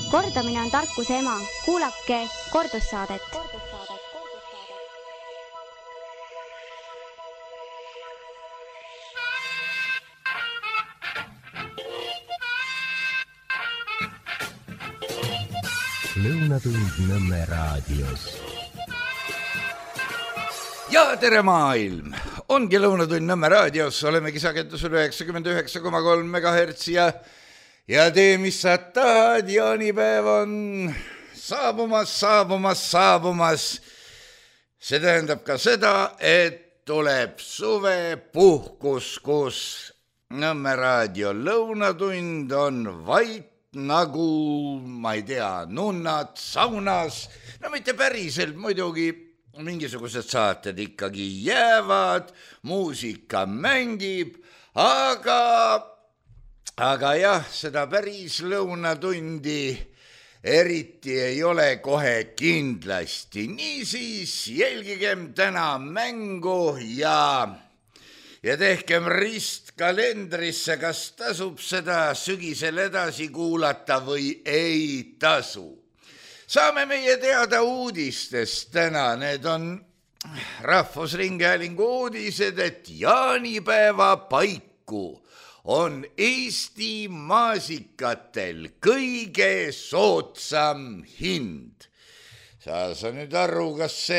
Kordamine on tarkuse ema. Kuulake kordussaadet. Lõunatund Nõmme raadios. Ja tere maailm! Ongi Lõunatund Nõmme raadios, olemegi sagedusel 99,3 MHz ja tee, mis sa tahad, jaanipäev on saabumas. See tähendab ka seda, et tuleb suvepuhkus, kus Nõmme raadio Lõunatund on vait nagu, ma ei tea, nunnad saunas. No mitte päriselt, muidugi mingisugused saated ikkagi jäävad, muusika mängib, aga jah, seda päris lõunatundi eriti ei ole kohe kindlasti. Niisiis jälgigem täna mängu ja tehkem rist kalendrisse, kas tasub seda sügisel edasi kuulata või ei tasu. Saame meie teada uudistest täna, need on Rahvusringhäälingu uudised, et jaanipäeva paiku on Eesti maasikatel kõige soodsam hind. Sa nüüd aru,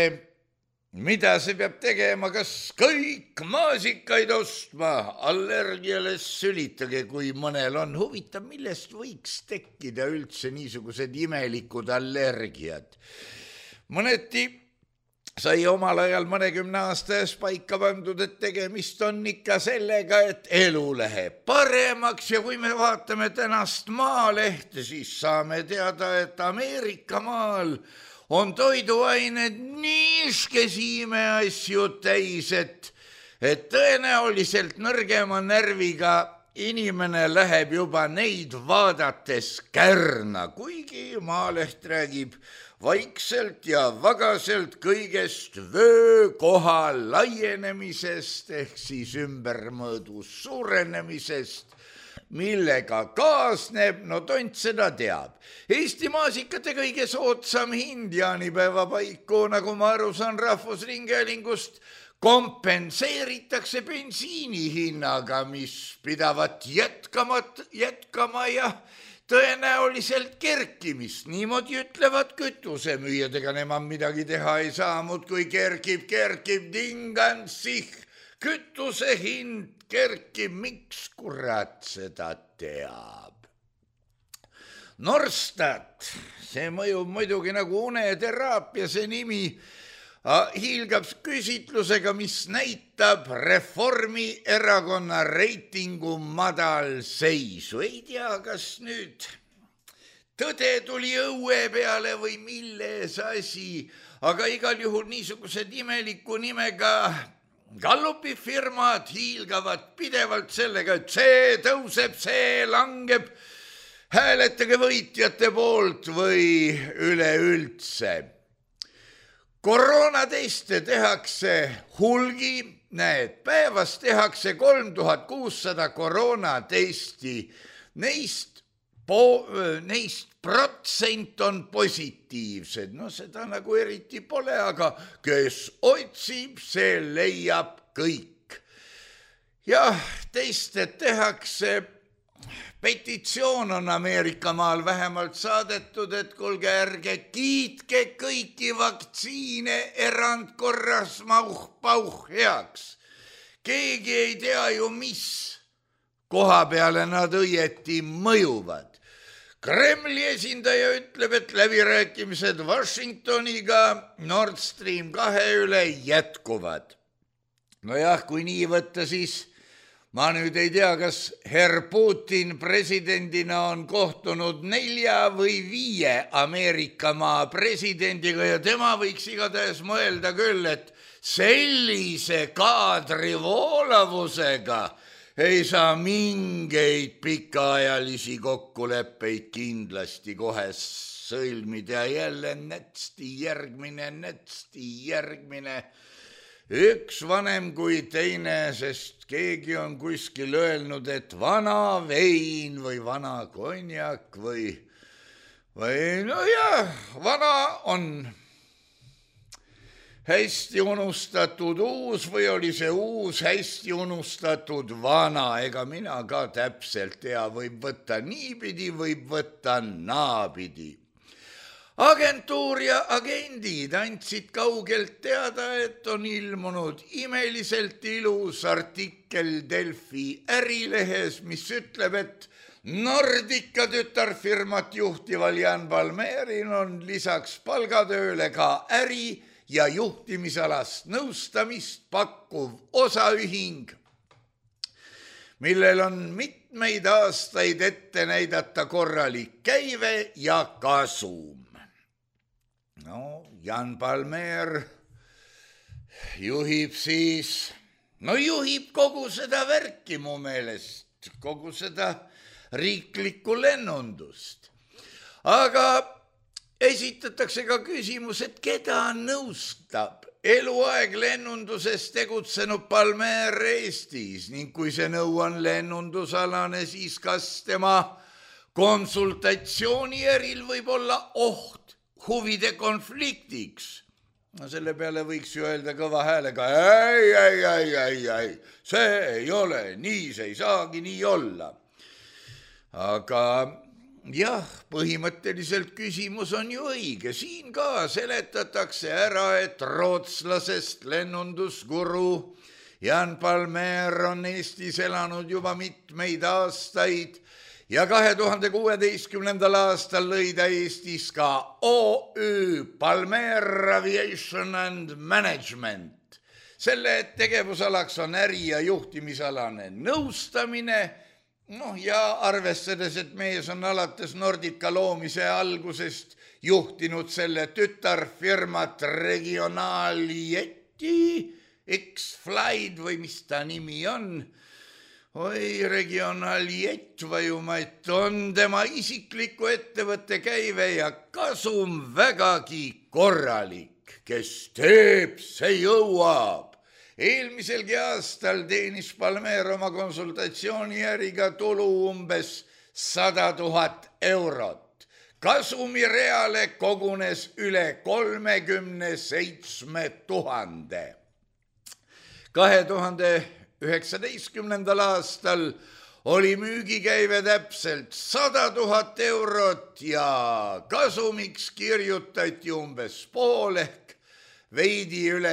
mida see peab tegema, kas kõik maasikaid ostma, allergiale sülitage, kui mõnel on. Huvitav, millest võiks tekkida üldse niisugused imelikud allergiad. Mõneti sai omal ajal mõnekümne aasta ees paika pandud, et tegemist on ikka sellega, et elu läheb paremaks ja kui me vaatame tänast Maalehte, siis saame teada, et Ameerika maal on toiduained niiskes imeasju täis, et tõenäoliselt nõrgema närviga inimene läheb juba neid vaadates kärna, kuigi Maaleht räägib vaikselt ja vagaselt kõigest vöökoha laienemisest ehk siis ümbermõõdu suurenemisest, millega kaasneb, no tont seda teab. Eesti maasikate kõige soodsam hind jaanipäeva paiku, nagu ma aru saan Rahvusringhäälingust, kompenseeritakse bensiini hinnaga, mis pidavat jätkama ja tõenäoliselt kerkimist. Niimoodi ütlevad kütusemüüjad, ega nemad midagi teha ei saa, muudkui kerkib, dingan sih, kütuse hind kerkib, miks kurat seda teab? Norstat, see mõjub muidugi nagu uneteraapia, see nimi hiilgab küsitlusega, mis näitab Reformierakonna reitingu madalseisu. Ei tea, kas nüüd tõde tuli õue peale või milles asi, aga igal juhul niisugused imeliku nimega Gallupi firmad hiilgavad pidevalt sellega, et see tõuseb, see langeb, hääletage võitjate poolt või üleüldse. Koroonateste tehakse hulgi, päevas tehakse 3600 koroonatesti, neist protsent on positiivsed. No seda nagu eriti pole, aga kes otsib, see leiab kõik. Jah, teste tehakse, petitsioon on Ameerika maal vähemalt saadetud, et kuulge, ärge kiitke kõiki vaktsiine erandkorras pauh heaks. Keegi ei tea ju, mis koha peale nad õieti mõjuvad. Kremli esindaja ütleb, et läbirääkimised Washingtoniga Nord Stream 2 üle jätkuvad. Nojah, kui nii võtta, siis ma nüüd ei tea, kas herr Putin presidendina on kohtunud 4 või 5 Ameerika maa presidendiga ja tema võiks igatahes mõelda küll, et sellise kaadri voolavusega ei saa mingeid pikaajalisi kokkuleppeid kindlasti kohe sõlmida ja jälle järgmine. Üks vanem kui teine, sest keegi on kuskil öelnud, et vana vein või vana konjak või või no jah, vana on hästi unustatud uus või oli see uus hästi unustatud vana, ega mina ka täpselt tea, võib võtta niipidi, võib võtta naapidi. Agentuur ja agendid andsid kaugelt teada, et on ilmunud imeliselt ilus artikkel Delfi ärilehes, mis ütleb, et Nordica tütarfirmat juhtival Jan Palmeril on lisaks palgatööle ka äri- ja juhtimisalast nõustamist pakkuv osaühing, millel on mitmeid aastaid ette näidata korralik käive ja kasum. No, Jan Palmer juhib juhib kogu seda värki mu meelest, kogu seda riiklikku lennundust. Aga esitatakse ka küsimus, et keda nõustab eluaeg lennunduses tegutsenud Palmer Eestis ning kui see nõu on lennundusalane, siis kas tema konsultatsioonieril võib olla oht huvide konfliktiks? No selle peale võiks ju öelda kõva häälega, ei, see ei ole nii, see ei saagi nii olla. Aga jah, põhimõtteliselt küsimus on ju õige. Siin ka seletatakse ära, et rootslasest lennundusguru Jan Palmer on Eestis elanud juba mitmeid aastaid ja 2016. aastal lõi ta Eestis ka OÜ Palmer Aviation and Management. Selle tegevusalaks on äri- ja juhtimisalane nõustamine. Ja arvestades, et mees on alates Nordica loomise algusest juhtinud selle tütarfirmat Regionaljeti X-Flight või mis ta nimi on. Regionaljett vajumait on tema isikliku ettevõtte käive ja kasum vägagi korralik. Kes teeb, see jõuab. Eelmiselgi aastal teenis Palmer oma konsultatsiooniäriga tulu umbes 100 000 eurot. Kasumireale kogunes üle 37 000. 2019. aastal oli müügikäive täpselt 100 000 eurot ja kasumiks kirjutati umbes pool ehk veidi üle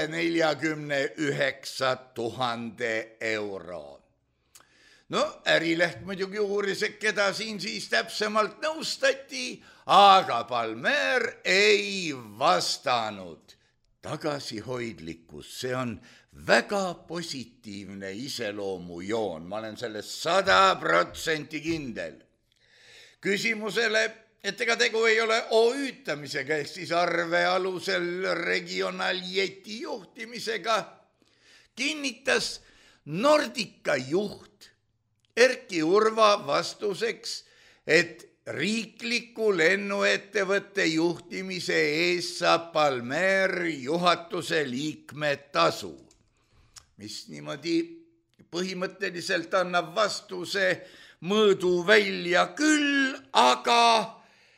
49 000 euro. No ärileht muidugi uuris, et keda siin siis täpsemalt nõustati, aga Palmer ei vastanud. Tagasihoidlikkus, see on väga positiivne iseloomujoon, ma olen selles 100% kindel. Küsimusele, et ega tegu ei ole OÜ-tamisega ehk siis arve alusel Regionaljeti juhtimisega, kinnitas Nordica juht Erki Urva vastuseks, et riikliku lennuettevõtte juhtimise eest saab Palmer juhatuse liikme tasu, mis niimoodi põhimõtteliselt annab vastuse mõõdu välja küll, aga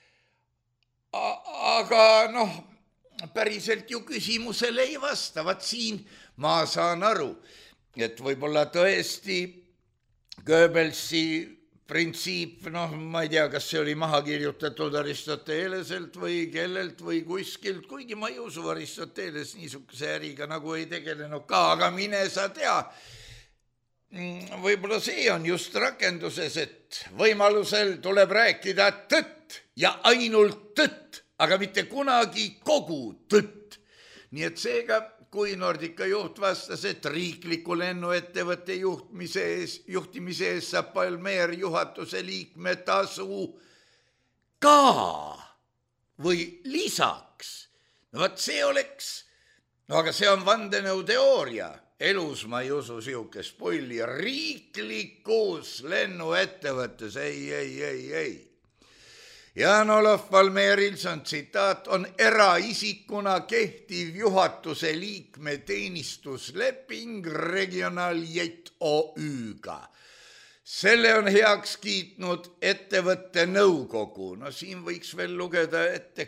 päriselt ju küsimusele ei vasta. Vaat siin ma saan aru, et võib-olla tõesti Goebbelsi printsiip, ma ei tea, kas see oli maha kirjutatud Aristoteleselt või kellelt või kuskilt, kuigi ma ei usu, Aristoteles niisuguse äriga nagu ei tegelenud ka, aga mine sa tea. Võib-olla see on just rakenduses, et võimalusel tuleb rääkida tõtt ja ainult tõtt, aga mitte kunagi kogu tõtt. Nii et seega, kui Nordica juht vastas, et riikliku lennuettevõtte juhtimise ees saab Palmer juhatuse liikme tasu ka või lisaks, vaat see oleks, aga see on vandenõuteooria. Elus ma ei usu siuke spoili riiklikus lennuettevõttes, ei. Jan-Olof Palmeril, see on tsitaat, on eraisikuna kehtiv juhatuse liikme teenistusleping Regionaljett OÜ-ga. selle on heaks kiitnud ettevõtte nõukogu. No siin võiks veel lugeda ette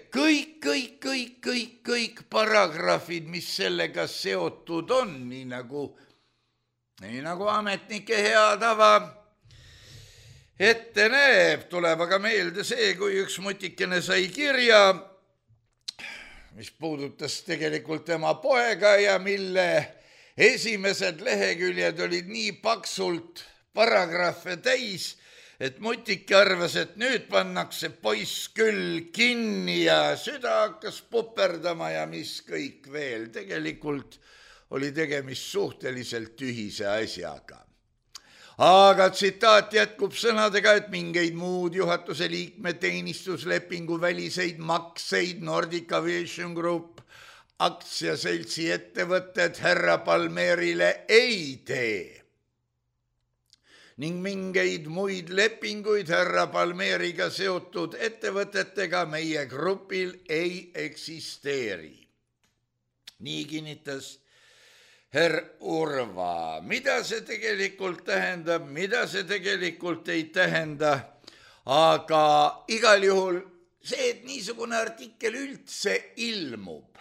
kõik paragrahvid, mis sellega seotud on, nii nagu ametnike hea tava ette näeb. Tuleb aga meelde see, kui üks mutikene sai kirja, mis puudutas tegelikult tema poega ja mille esimesed leheküljed olid nii paksult paragrahve täis, et mutike arvas, et nüüd pannakse poiss küll kinni ja süda hakkas puperdama ja mis kõik veel. Tegelikult oli tegemist suhteliselt tühise asjaga. Aga tsitaat jätkub sõnadega, et mingeid muud juhatuse liikme teenistuslepingu väliseid makseid Nordic Aviation Group aktsiaseltsi ettevõtted härra Palmerile ei tee. Ning mingeid muid lepinguid härra Palmeriga seotud ettevõtetega meie grupil ei eksisteeri. Nii kinnitas herr Urva. Mida see tegelikult tähendab, mida see tegelikult ei tähenda, aga igal juhul see, et niisugune artikkel üldse ilmub,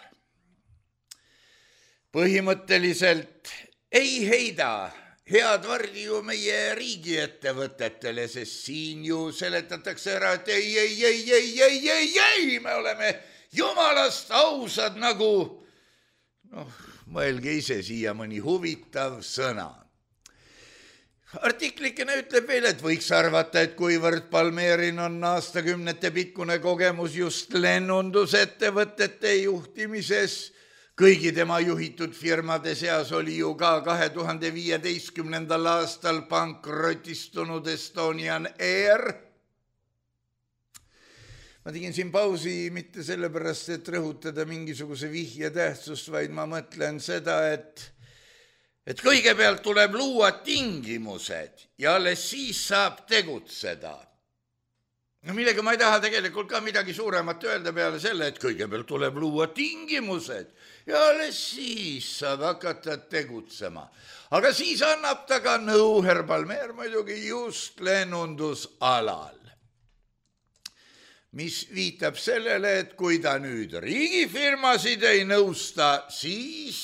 põhimõtteliselt ei heida head vardi ju meie riigiettevõtetele, sest siin ju seletatakse ära, et ei, me oleme jumalast ausad nagu, mõelge ise siia mõni huvitav sõna. Artiklikene ütleb veel, et võiks arvata, et kuivõrd Palmerin on aastakümnete pikkune kogemus just lennundusettevõtete juhtimises, kõigi tema juhitud firmade seas oli ju ka 2015. aastal pankrotistunud Estonian Air. Ma tegin siin pausi mitte sellepärast, et rõhutada mingisuguse vihje tähtsust, vaid ma mõtlen seda, et kõigepealt tuleb luua tingimused ja alles siis saab tegutseda. No millega ma ei taha tegelikult ka midagi suuremat öelda peale selle, et kõigepealt tuleb luua tingimused ja alles siis saab hakata tegutsema. Aga siis annab ta ka nõu herr Palmer muidugi just lennundusalal, mis viitab sellele, et kui ta nüüd riigifirmasid ei nõusta, siis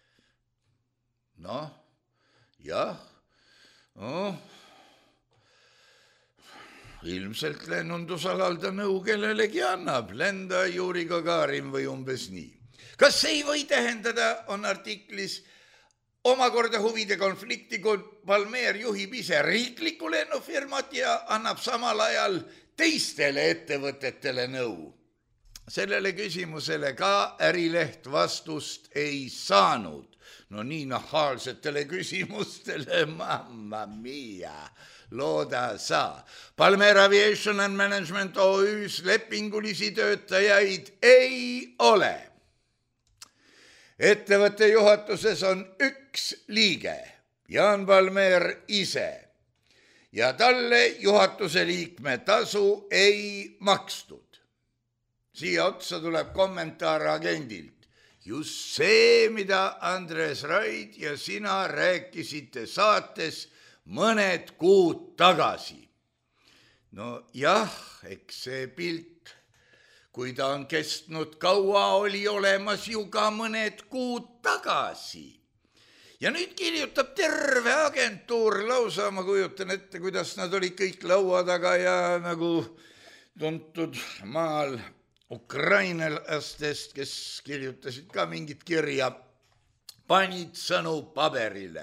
ilmselt lennundusalal ta nõu kellelegi annab, lenda Juri Gagarin või umbes nii. Kas see ei või tähendada, on artiklis, omakorda huvide konflikti, kui Palmer juhib ise riiklikku lennufirmat ja annab samal ajal teistele ettevõtetele nõu? Sellele küsimusele ka Ärileht vastust ei saanud. No nii nahaalsetele küsimustele, mamma mia, looda sa. Palmer Aviation and Management OÜs lepingulisi töötajaid ei ole. Ettevõtte juhatuses on üks liige, Jaan Palmer ise, ja talle juhatuse liikme tasu ei makstud. Siia otsa tuleb kommentaar agendilt. Just see, mida Andres Raid ja sina rääkisite saates mõned kuud tagasi. No jah, eks see pilt, kui ta on kestnud kaua, oli olemas ju ka mõned kuud tagasi. Ja nüüd kirjutab terve agentuur lausa, ma kujutan ette, kuidas nad olid kõik laua taga ja nagu tuntud maal ukrainlastest, kes kirjutasid ka mingit kirja, panid sõnu paberile.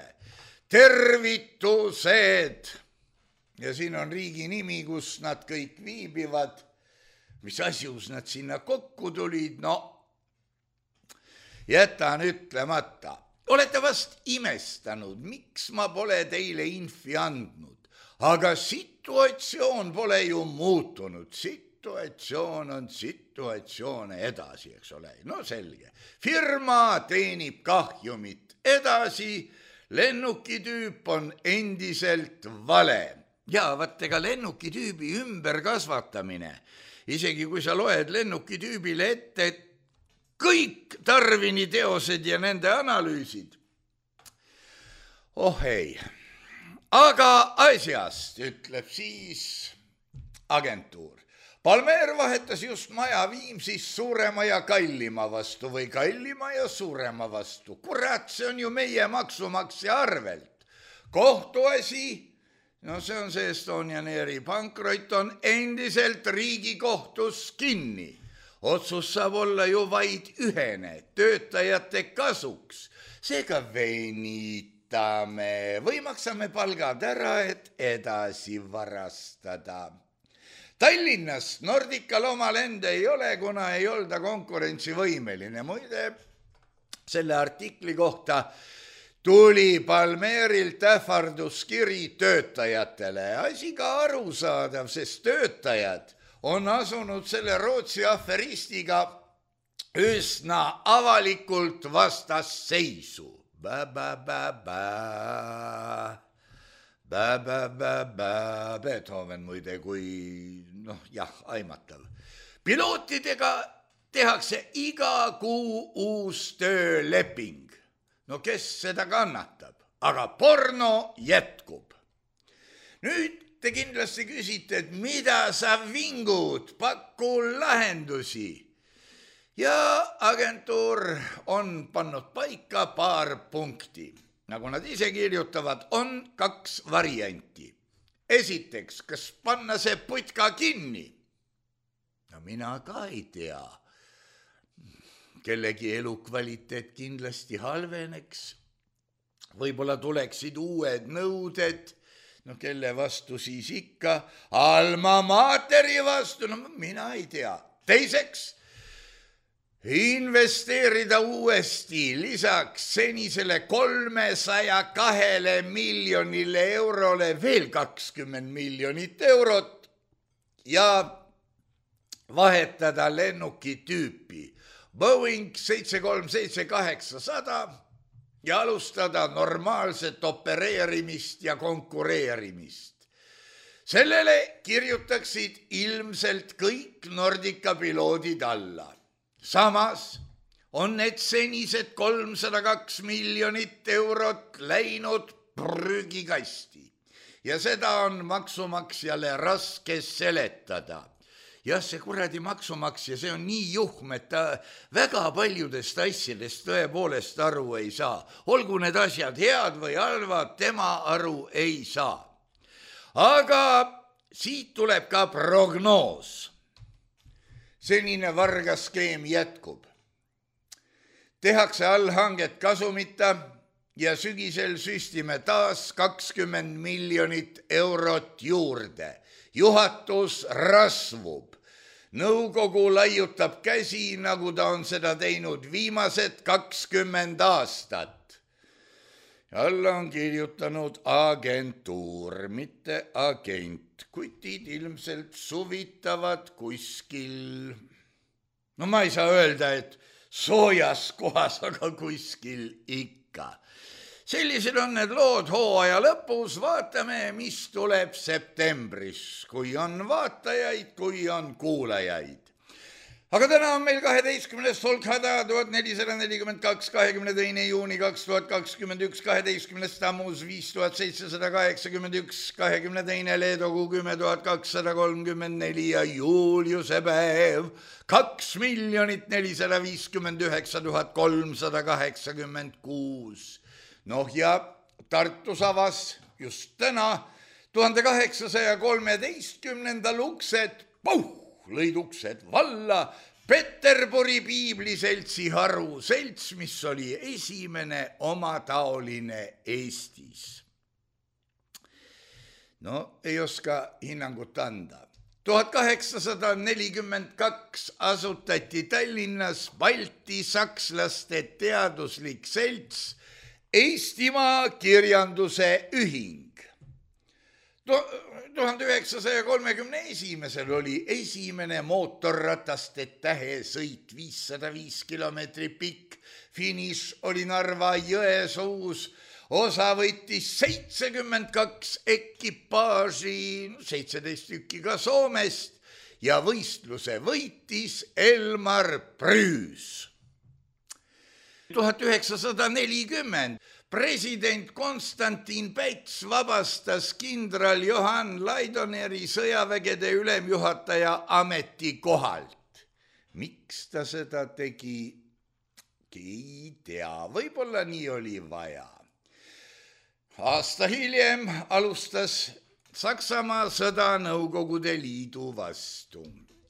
Tervitused! Ja siin on riigi nimi, kus nad kõik viibivad. Mis asjus nad sinna kokku tulid? No, jätan ütlemata. Olete vast imestanud, miks ma pole teile infi andnud. Aga situatsioon pole ju muutunud. Situatsioon on situatsioone edasi, eks ole. No selge. Firma teenib kahjumit edasi, lennukitüüp on endiselt vale. Ja vaat ega lennukitüübi ümberkasvatamine, isegi kui sa loed lennukitüübile ette kõik Tarvini teosed ja nende analüüsid. Oh ei, aga asjast ütleb siis agentuur. Palmer vahetas just maja Viimsis suurema ja kallima vastu või kallima ja suurema vastu. Kurat, see on ju meie maksumaksja arvelt. Kohtuasi, no see on see Estonian Airi pankrot, on endiselt Riigikohtus kinni. Otsus saab olla ju vaid ühene, töötajate kasuks. Seega venitame või maksame palgad ära, et edasi varastada. Tallinnas Nordical oma lende ei ole, kuna ei olda konkurentsivõimeline. Muide, selle artikli kohta tuli Palmerilt ähvarduskiri töötajatele. Asi ka arusaadav, sest töötajad on asunud selle Rootsi aferistiga üsna avalikult vastasseisu. Beethoven muide kui, aimatav. Pilootidega tehakse iga kuu uus tööleping. No kes seda kannatab? Aga porno jätkub. Nüüd te kindlasti küsite, et mida sa vingud, paku lahendusi. Ja agentuur on pannud paika paar punkti. Nagu nad ise kirjutavad, on 2 varianti. Esiteks, kas panna see putka kinni? No mina ka ei tea. Kellegi elukvaliteet kindlasti halveneks. Võib-olla tuleksid uued nõuded. No kelle vastu siis ikka? Alma Materi vastu? No mina ei tea. Teiseks, investeerida uuesti lisaks senisele 302 miljonile eurole veel 20 miljonit eurot ja vahetada lennuki tüüpi Boeing 737-800 ja alustada normaalset opereerimist ja konkureerimist. Sellele kirjutaksid ilmselt kõik Nordica piloodid alla. Samas on need senised 302 miljonit eurot läinud prügikasti ja seda on maksumaksjale raske seletada. Jah, see kuradi maksumaksja, see on nii juhm, et ta väga paljudest asjadest tõepoolest aru ei saa. Olgu need asjad head või halvad, tema aru ei saa. Aga siit tuleb ka prognoos. Senine vargaskeem jätkub. Tehakse allhanget kasumita ja sügisel süstime taas 20 miljonit eurot juurde. Juhatus rasvub. Nõukogu laiutab käsi, nagu ta on seda teinud viimased 20 aastat. Alla on kirjutanud agentuur, mitte agent. Kutid ilmselt suvitavad kuskil. No ma ei saa öelda, et soojas kohas, aga kuskil ikka. Sellised on need lood hooaja lõpus. Vaatame, mis tuleb septembris, kui on vaatajaid, kui on kuulajaid. Aga täna on meil 12. Folkhada 1442, 22. juuni 2021, 12. tammus 5781, 22. leedokuu 10.234 ja Juliuse päev 2 459 386. Noh ja Tartus avas just täna 1813. uksed, lõid uksed valla Peterburi piibliseltsi haruselts, mis oli esimene omataoline Eestis. No ei oska hinnangut anda. 1842 asutati Tallinnas baltisakslaste teaduslik selts Eestimaa kirjanduse ühing. 1931. oli esimene mootorrataste tähesõit 505 kilomeetri pikk. Finiš oli Narva Jõesuus. Osa võttis 72 ekipaaži, 17 tükki ka Soomest ja võistluse võitis Elmar Prüüs. 1940 President Konstantin Päts vabastas kindral Johan Laidoneri sõjavägede ülemjuhataja ametikohalt. Miks ta seda tegi? Ei tea, võib-olla nii oli vaja. Aasta hiljem alustas Saksamaa sõda Nõukogude Liidu vastu.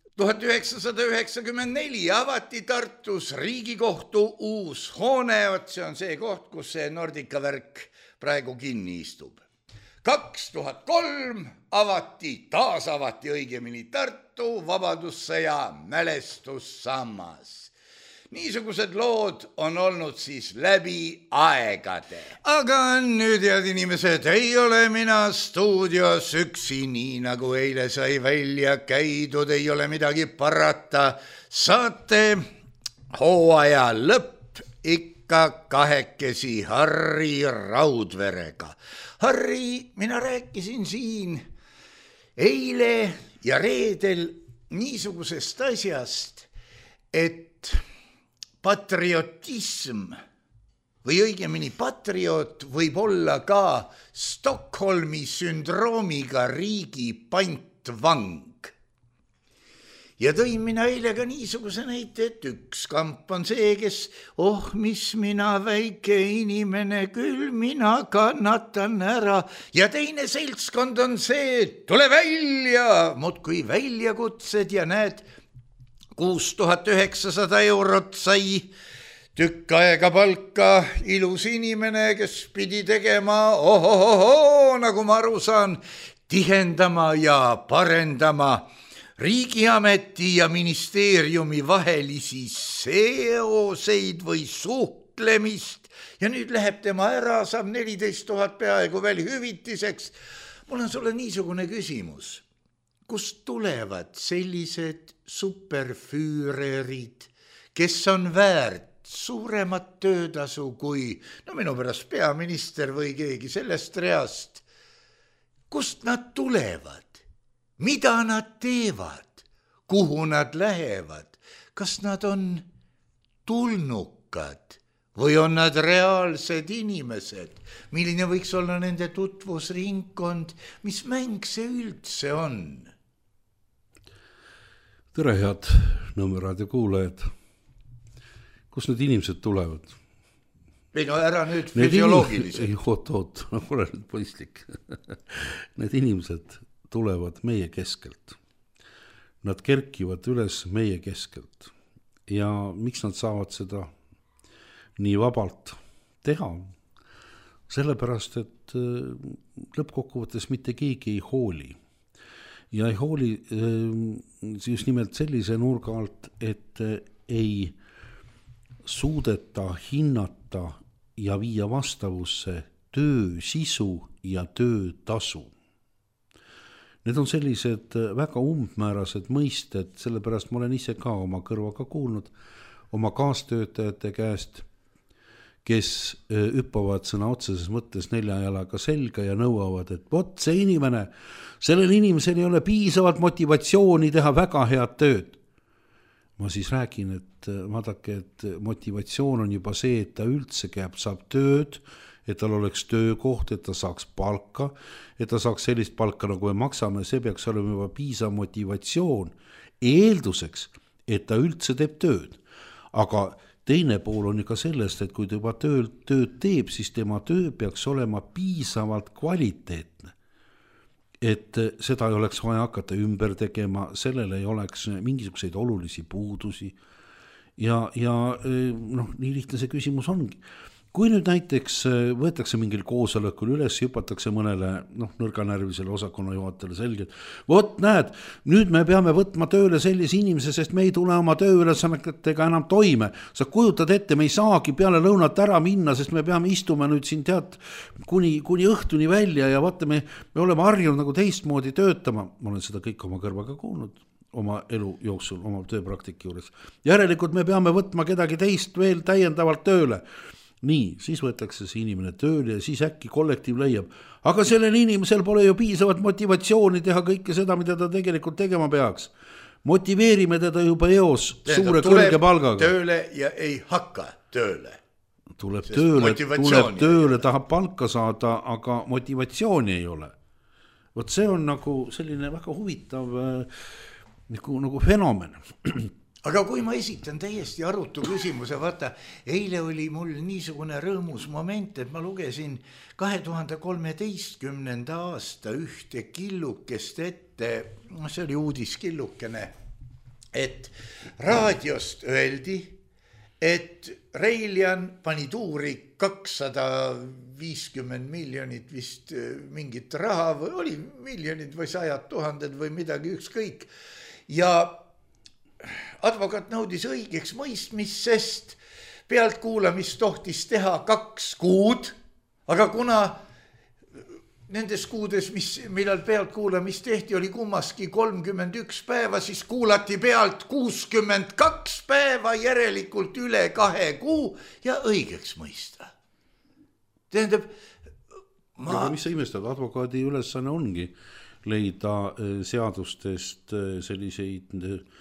1994 avati Tartus Riigikohtu uus hoone, see on see koht, kus see Nordica värk praegu kinni istub. 2003 taasavati õigemini Tartu Vabadussõja mälestussammas. Niisugused lood on olnud siis läbi aegade. Aga nüüd, head inimesed, ei ole mina stuudios üksi, nii nagu eile sai välja käidud, ei ole midagi parata. Saate hooaja lõpp ikka kahekesi Harri Raudverega. Harri, mina rääkisin siin eile ja reedel niisugusest asjast, et patriotism või õigemini patriot võib olla ka Stockholmi sündroomiga riigi pantvang. Ja tõin mina eile ka niisuguse näite, et üks kamp on see, kes mis mina väike inimene, küll mina kannatan ära. Ja teine seltskond on see, tule välja, muudkui väljakutsed ja näed, 6900 eurot sai tükk aega palka ilus inimene, kes pidi tegema, nagu ma aru saan, tihendama ja parendama riigiameti ja ministeeriumi vahelisi seoseid või suhtlemist. Ja nüüd läheb tema ära, saab 14 000 peaaegu veel hüvitiseks. Mul on sulle niisugune küsimus. Kust tulevad sellised superfüürerid, kes on väärt suuremat töötasu kui, minu pärast peaminister või keegi sellest reast? Kust nad tulevad? Mida nad teevad? Kuhu nad lähevad? Kas nad on tulnukad või on nad reaalsed inimesed? Milline võiks olla nende tutvusringkond? Mis mäng see üldse on? Tere, head Nõmme raadio kuulajad. Kus need inimesed tulevad? Ei, ära nüüd füsioloogiliselt. Oot, ole nüüd poislik. Need inimesed tulevad meie keskelt. Nad kerkivad üles meie keskelt. Ja miks nad saavad seda nii vabalt teha? Sellepärast, et lõppkokkuvõttes mitte keegi ei hooli. Ja ei hooli just nimelt sellise nurga alt, et ei suudeta hinnata ja viia vastavusse töö sisu ja töötasu. Need on sellised väga umbmäärased mõisted, sellepärast ma olen ise ka oma kõrvaga kuulnud oma kaastöötajate käest, kes hüppavad sõna otseses mõttes 4 jalaga selga ja nõuavad, et see inimene, sellel inimesel ei ole piisavalt motivatsiooni teha väga head tööd. Ma siis räägin, et vaadake, et motivatsioon on juba see, et ta üldse saab tööd, et tal oleks töökoht, et ta saaks palka, et ta saaks sellist palka, nagu me maksame, see peaks olema juba piisav motivatsioon eelduseks, et ta üldse teeb tööd. Aga teine pool on ju ka sellest, et kui ta juba tööd teeb, siis tema töö peaks olema piisavalt kvaliteetne. Et seda ei oleks vaja hakata ümber tegema, sellel ei oleks mingisuguseid olulisi puudusi. Ja nii lihtne see küsimus ongi. Kui nüüd näiteks võetakse mingil koosolekul üles, hüpatakse mõnele nõrganärvisele osakonna juhatajale selgelt, näed, nüüd me peame võtma tööle sellise inimese, sest me ei tule oma tööülesannetega enam toime. Sa kujutad ette, me ei saagi peale lõunat ära minna, sest me peame istuma nüüd siin kuni õhtuni välja ja vaata, me oleme harjunud nagu teistmoodi töötama. Ma olen seda kõik oma kõrvaga kuulnud oma elu jooksul, oma tööpraktika juures. Järelikult me peame võtma kedagi teist veel täiendavalt tööle. Nii, siis võetakse see inimene tööle ja siis äkki kollektiiv leiab. Aga sellel inimesel pole ju piisavalt motivatsiooni teha kõike seda, mida ta tegelikult tegema peaks. Motiveerime teda juba eos suure kõrge palgaga. Tööle ja ei hakka tööle. tuleb tööle, tahab palka saada, aga motivatsiooni ei ole. Vot see on nagu selline väga huvitav nagu fenomen. Aga kui ma esitan täiesti arutu küsimuse, vaata, eile oli mul niisugune rõõmus moment, et ma lugesin 2013. aasta ühte killukest ette, see oli uudiskillukene, et raadiost öeldi, et Reiljan pani tuuri 250 miljonit vist mingit raha, või oli miljonid või 100 000 või midagi ükskõik. Ja advokaat nõudis õigeks mõistmist, sest pealtkuulamist tohtis teha 2 kuud, aga kuna nendes kuudes, millal pealtkuulamist tehti, oli kummaski 31 päeva, siis kuulati pealt 62 päeva, järelikult üle 2 kuu ja õigeks mõista. Tähendab, aga mis sa imestad, advokaadi ülesanne ongi leida seadustest selliseid...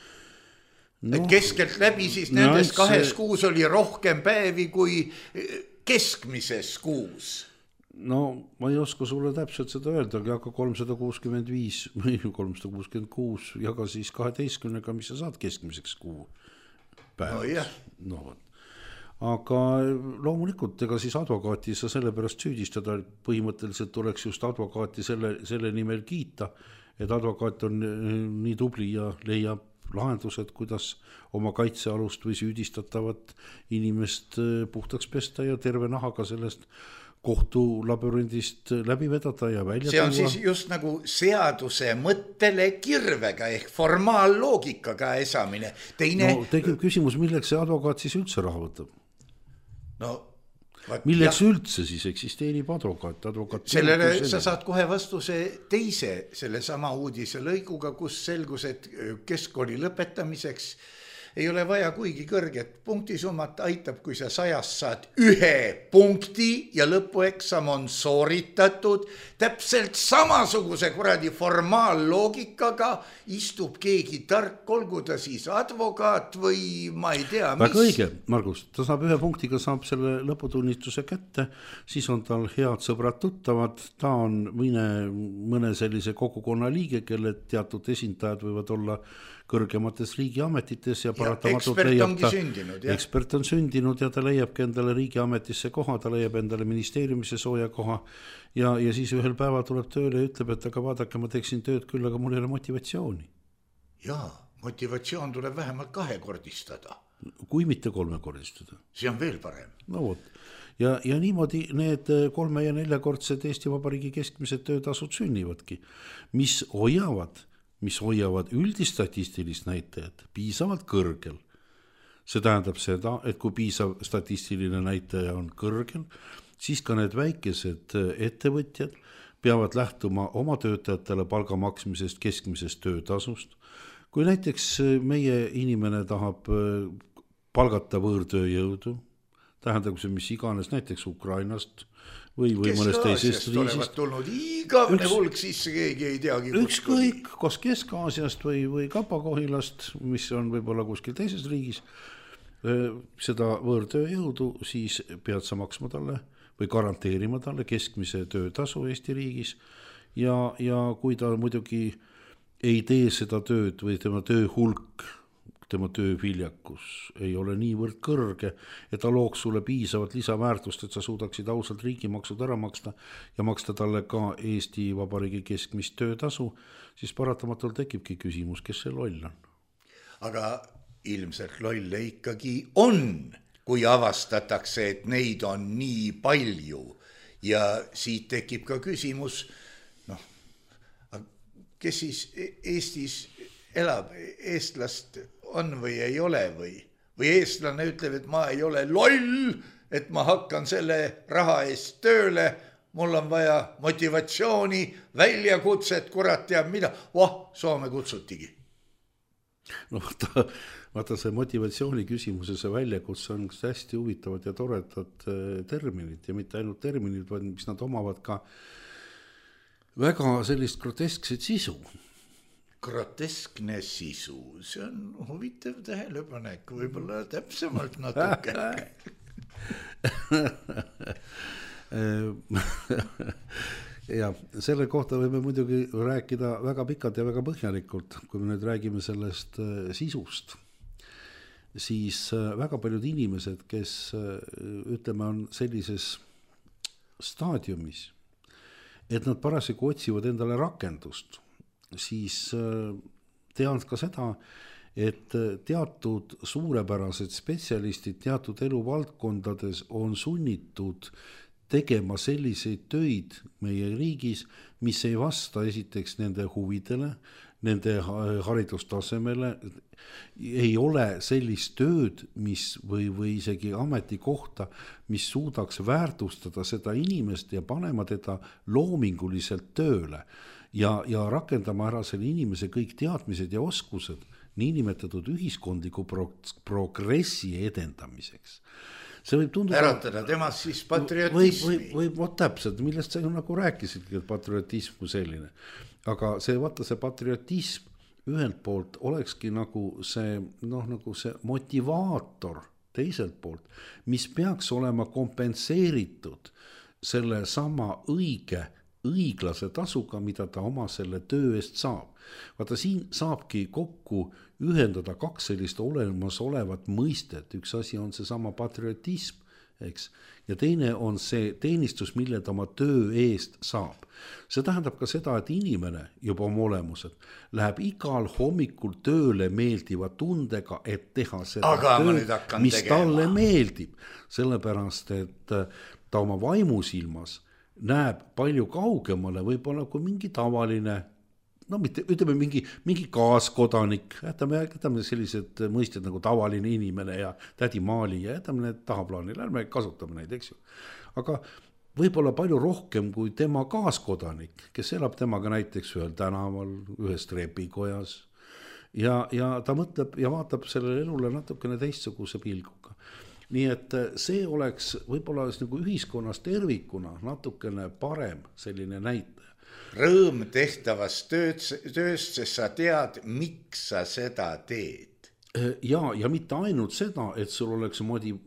et keskelt läbi siis nendes 2 kuus oli rohkem päevi kui keskmises kuus. No ma ei oska sulle täpselt seda öelda, aga 365 või 366 jaga siis 12-ga, mis sa saad keskmiseks kuu päevas. No, aga loomulikult, ega siis advokaati sa selle pärast süüdistada, põhimõtteliselt tuleks just advokaati selle nimel kiita, et advokaat on nii tubli ja leiab lahendused, kuidas oma kaitsealust või süüdistatavat inimest puhtaks pesta ja terve nahaga sellest kohtulabürindist läbi vedada ja välja see on tuua. Siis just nagu seaduse mõttele kirvega ehk formaalloogikaga esamine. No tekib küsimus, milleks see advokaat siis üldse raha võtab? No, milleks üldse siis eksisteerib advokaat? Sellele sa saad kohe vastuse teise selle sama uudise lõiguga, kus selgus, et keskkooli lõpetamiseks ei ole vaja kuigi kõrget punktisummat, aitab, kui sa 100 saad 1 punkti ja lõpueksam on sooritatud. Täpselt samasuguse kuradi formaalloogikaga istub keegi tark, olgu ta siis advokaat või ma ei tea, mis. Väga õige, Margus, ta saab 1 punktiga, saab selle lõputunnistuse kätte, siis on tal head sõbrad tuttavad, ta on mõne sellise kogukonna liige, kelle teatud esindajad võivad olla kõrgemates riigiametites ja paratamatult ekspert on sündinud ja ta leiabki endale riigiametisse koha, ta leiab endale ministeeriumisse sooja koha ja siis ühel päeval tuleb tööle ja ütleb, et aga vaadake, ma teeksin tööd küll, aga mul ei ole motivatsiooni. Jaa, motivatsioon tuleb vähemalt 2-kordistada. Kui mitte 3-kordistada. See on veel parem. No vot. Ja niimoodi need 3- ja 4-kordsed Eesti Vabariigi keskmised töötasud sünnivadki, mis hoiavad üldistatistilist näitajat piisavalt kõrgel. See tähendab seda, et kui piisav statistiline näitaja on kõrgel, siis ka need väikesed ettevõtjad peavad lähtuma oma töötajatele palga maksmisest keskmisest töötasust. Kui näiteks meie inimene tahab palgata võõrtööjõudu, tähendab see mis iganes, näiteks Ukrainast, või mõnest teisest riisist. Tulnud igavne hulk sisse, keegi ei teagi. Ükskõik, kas Kesk-Aasiast või Kapakohilast, mis on võib-olla kuskil teises riigis, seda võõrtööjõudu, siis pead sa maksma talle või garanteerima talle keskmise töötasu Eesti riigis ja kui ta muidugi ei tee seda tööd või tema tööhulk, tema tööviljakus ei ole niivõrd kõrge, et ta looks sulle piisavalt lisaväärtust, et sa suudaksid ausalt riigimaksud ära maksta ja maksta talle ka Eesti Vabariigi keskmist töötasu, siis paratamatult tekibki küsimus, kes see loll on. Aga ilmselt lolle ikkagi on, kui avastatakse, et neid on nii palju ja siit tekib ka küsimus, kes siis Eestis elab, eestlast on või ei ole või eestlane ütleb, et ma ei ole loll, et ma hakkan selle raha eest tööle, mul on vaja motivatsiooni, väljakutset, kurat teab mida, Soome kutsutigi. No vaata see motivatsiooni küsimuse, see väljakutse on hästi huvitavad ja toredad terminid ja mitte ainult terminid, vaid mis nad omavad ka väga sellist groteskset sisu. Groteskne sisu, see on huvitav tähelepanek, võib-olla täpsemalt natuke. ja selle kohta võime muidugi rääkida väga pikalt ja väga põhjalikult, kui me nüüd räägime sellest sisust, siis väga paljud inimesed, kes ütleme on sellises staadiumis, et nad parasjagu otsivad endale rakendust, siis tean ka seda, et teatud suurepärased spetsialistid teatud eluvaldkondades on sunnitud tegema selliseid töid meie riigis, mis ei vasta esiteks nende huvidele, nende haridustasemele, ei ole sellist tööd, mis või isegi ametikohta, mis suudaks väärtustada seda inimest ja panema teda loominguliselt tööle ja rakendama ära selle inimese kõik teadmised ja oskused niinimetatud ühiskondliku progressi edendamiseks. See võib tunduda... Äratada temast siis patriotismi. Või täpselt, millest sa ju nagu rääkisid, et patriotism kui selline. Aga see patriotism ühelt poolt olekski nagu see motivaator teiselt poolt, mis peaks olema kompenseeritud selle sama õiglase tasuga, mida ta oma selle töö eest saab. Vaata, siin saabki kokku ühendada kaks sellist olemasolevat mõistet. Üks asi on see sama patriotism, eks? Ja teine on see teenistus, mille ta oma töö eest saab. See tähendab ka seda, et inimene juba oma olemused läheb igal hommikul tööle meeldiva tundega, et teha seda töö, mis talle meeldib. Sellepärast, et ta oma vaimusilmas näeb palju kaugemale võib-olla kui mingi tavaline, ütleme mingi kaaskodanik, jätame sellised mõisted nagu tavaline inimene ja tädi Maali ja jätame need tahaplaanile, ärme kasutame neid, eks ju. Aga võib-olla palju rohkem kui tema kaaskodanik, kes elab temaga näiteks ühel tänaval, ühes trepikojas ja ta mõtleb ja vaatab sellele elule natukene teistsuguse pilguga. Nii et see oleks võib-olla nagu ühiskonnas tervikuna natukene parem selline näitaja. Rõõm tehtavast tööst, sest sa tead, miks sa seda teed. Ja mitte ainult seda, et sul oleks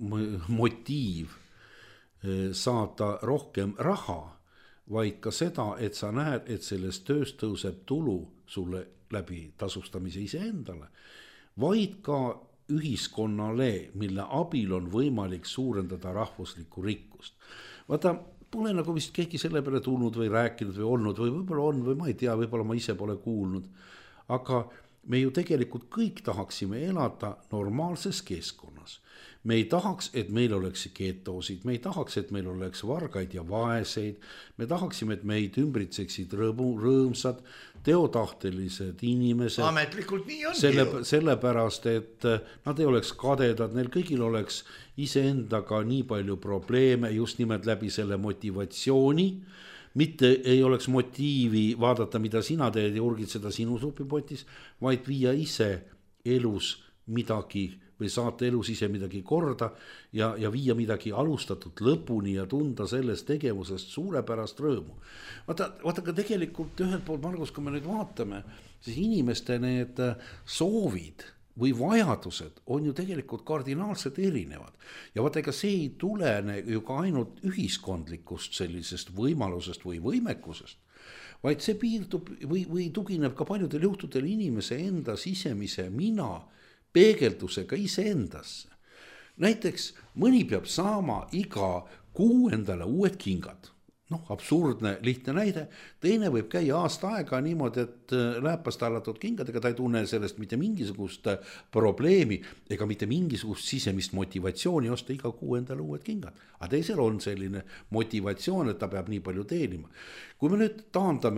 motiiv saada rohkem raha, vaid ka seda, et sa näed, et sellest tööst tõuseb tulu sulle läbi tasustamise iseendale, vaid ka ühiskonnale, mille abil on võimalik suurendada rahvuslikku rikkust. Vaata, pole nagu vist keegi selle peale tulnud või rääkinud või olnud või võib-olla on või ma ei tea, võib-olla ma ise pole kuulnud. Aga me ju tegelikult kõik tahaksime elada normaalses keskkonnas. Me ei tahaks, et meil oleks ketoosid, me ei tahaks, et meil oleks vargaid ja vaeseid, me tahaksime, et meid ümbritseksid rõõmsad, teotahtelised inimesed. Ametlikult nii on sellepärast, et nad ei oleks kadedad, neil kõigil oleks iseendaga nii palju probleeme just nimelt läbi selle motivatsiooni, mitte ei oleks motiivi vaadata, mida sina teed ja urgitseda sinu supipotis, vaid viia ise elus midagi või saata elus ise midagi korda ja viia midagi alustatud lõpuni ja tunda sellest tegevusest suurepärast rõõmu. Vaata ka tegelikult ühelt poolt, Margus, kui me nüüd vaatame, siis inimeste need soovid või vajadused on ju tegelikult kardinaalselt erinevad. Ja vaata, ega see ei tulene ju ka ainult ühiskondlikust sellisest võimalusest või võimekusest, vaid see piirdub või tugineb ka paljudel juhtudel inimese enda sisemise mina peegeldusega iseendasse. Näiteks mõni peab saama iga kuu endale uued kingad. Absurdne, lihtne näide. Teine võib käia aasta aega niimoodi, et lääpast allatud kingadega, ta ei tunne sellest mitte mingisugust probleemi ega mitte mingisugust sisemist motivatsiooni osta iga kuu endale uued kingad. Aga teisel on selline motivatsioon, et ta peab nii palju teenima. Kui me nüüd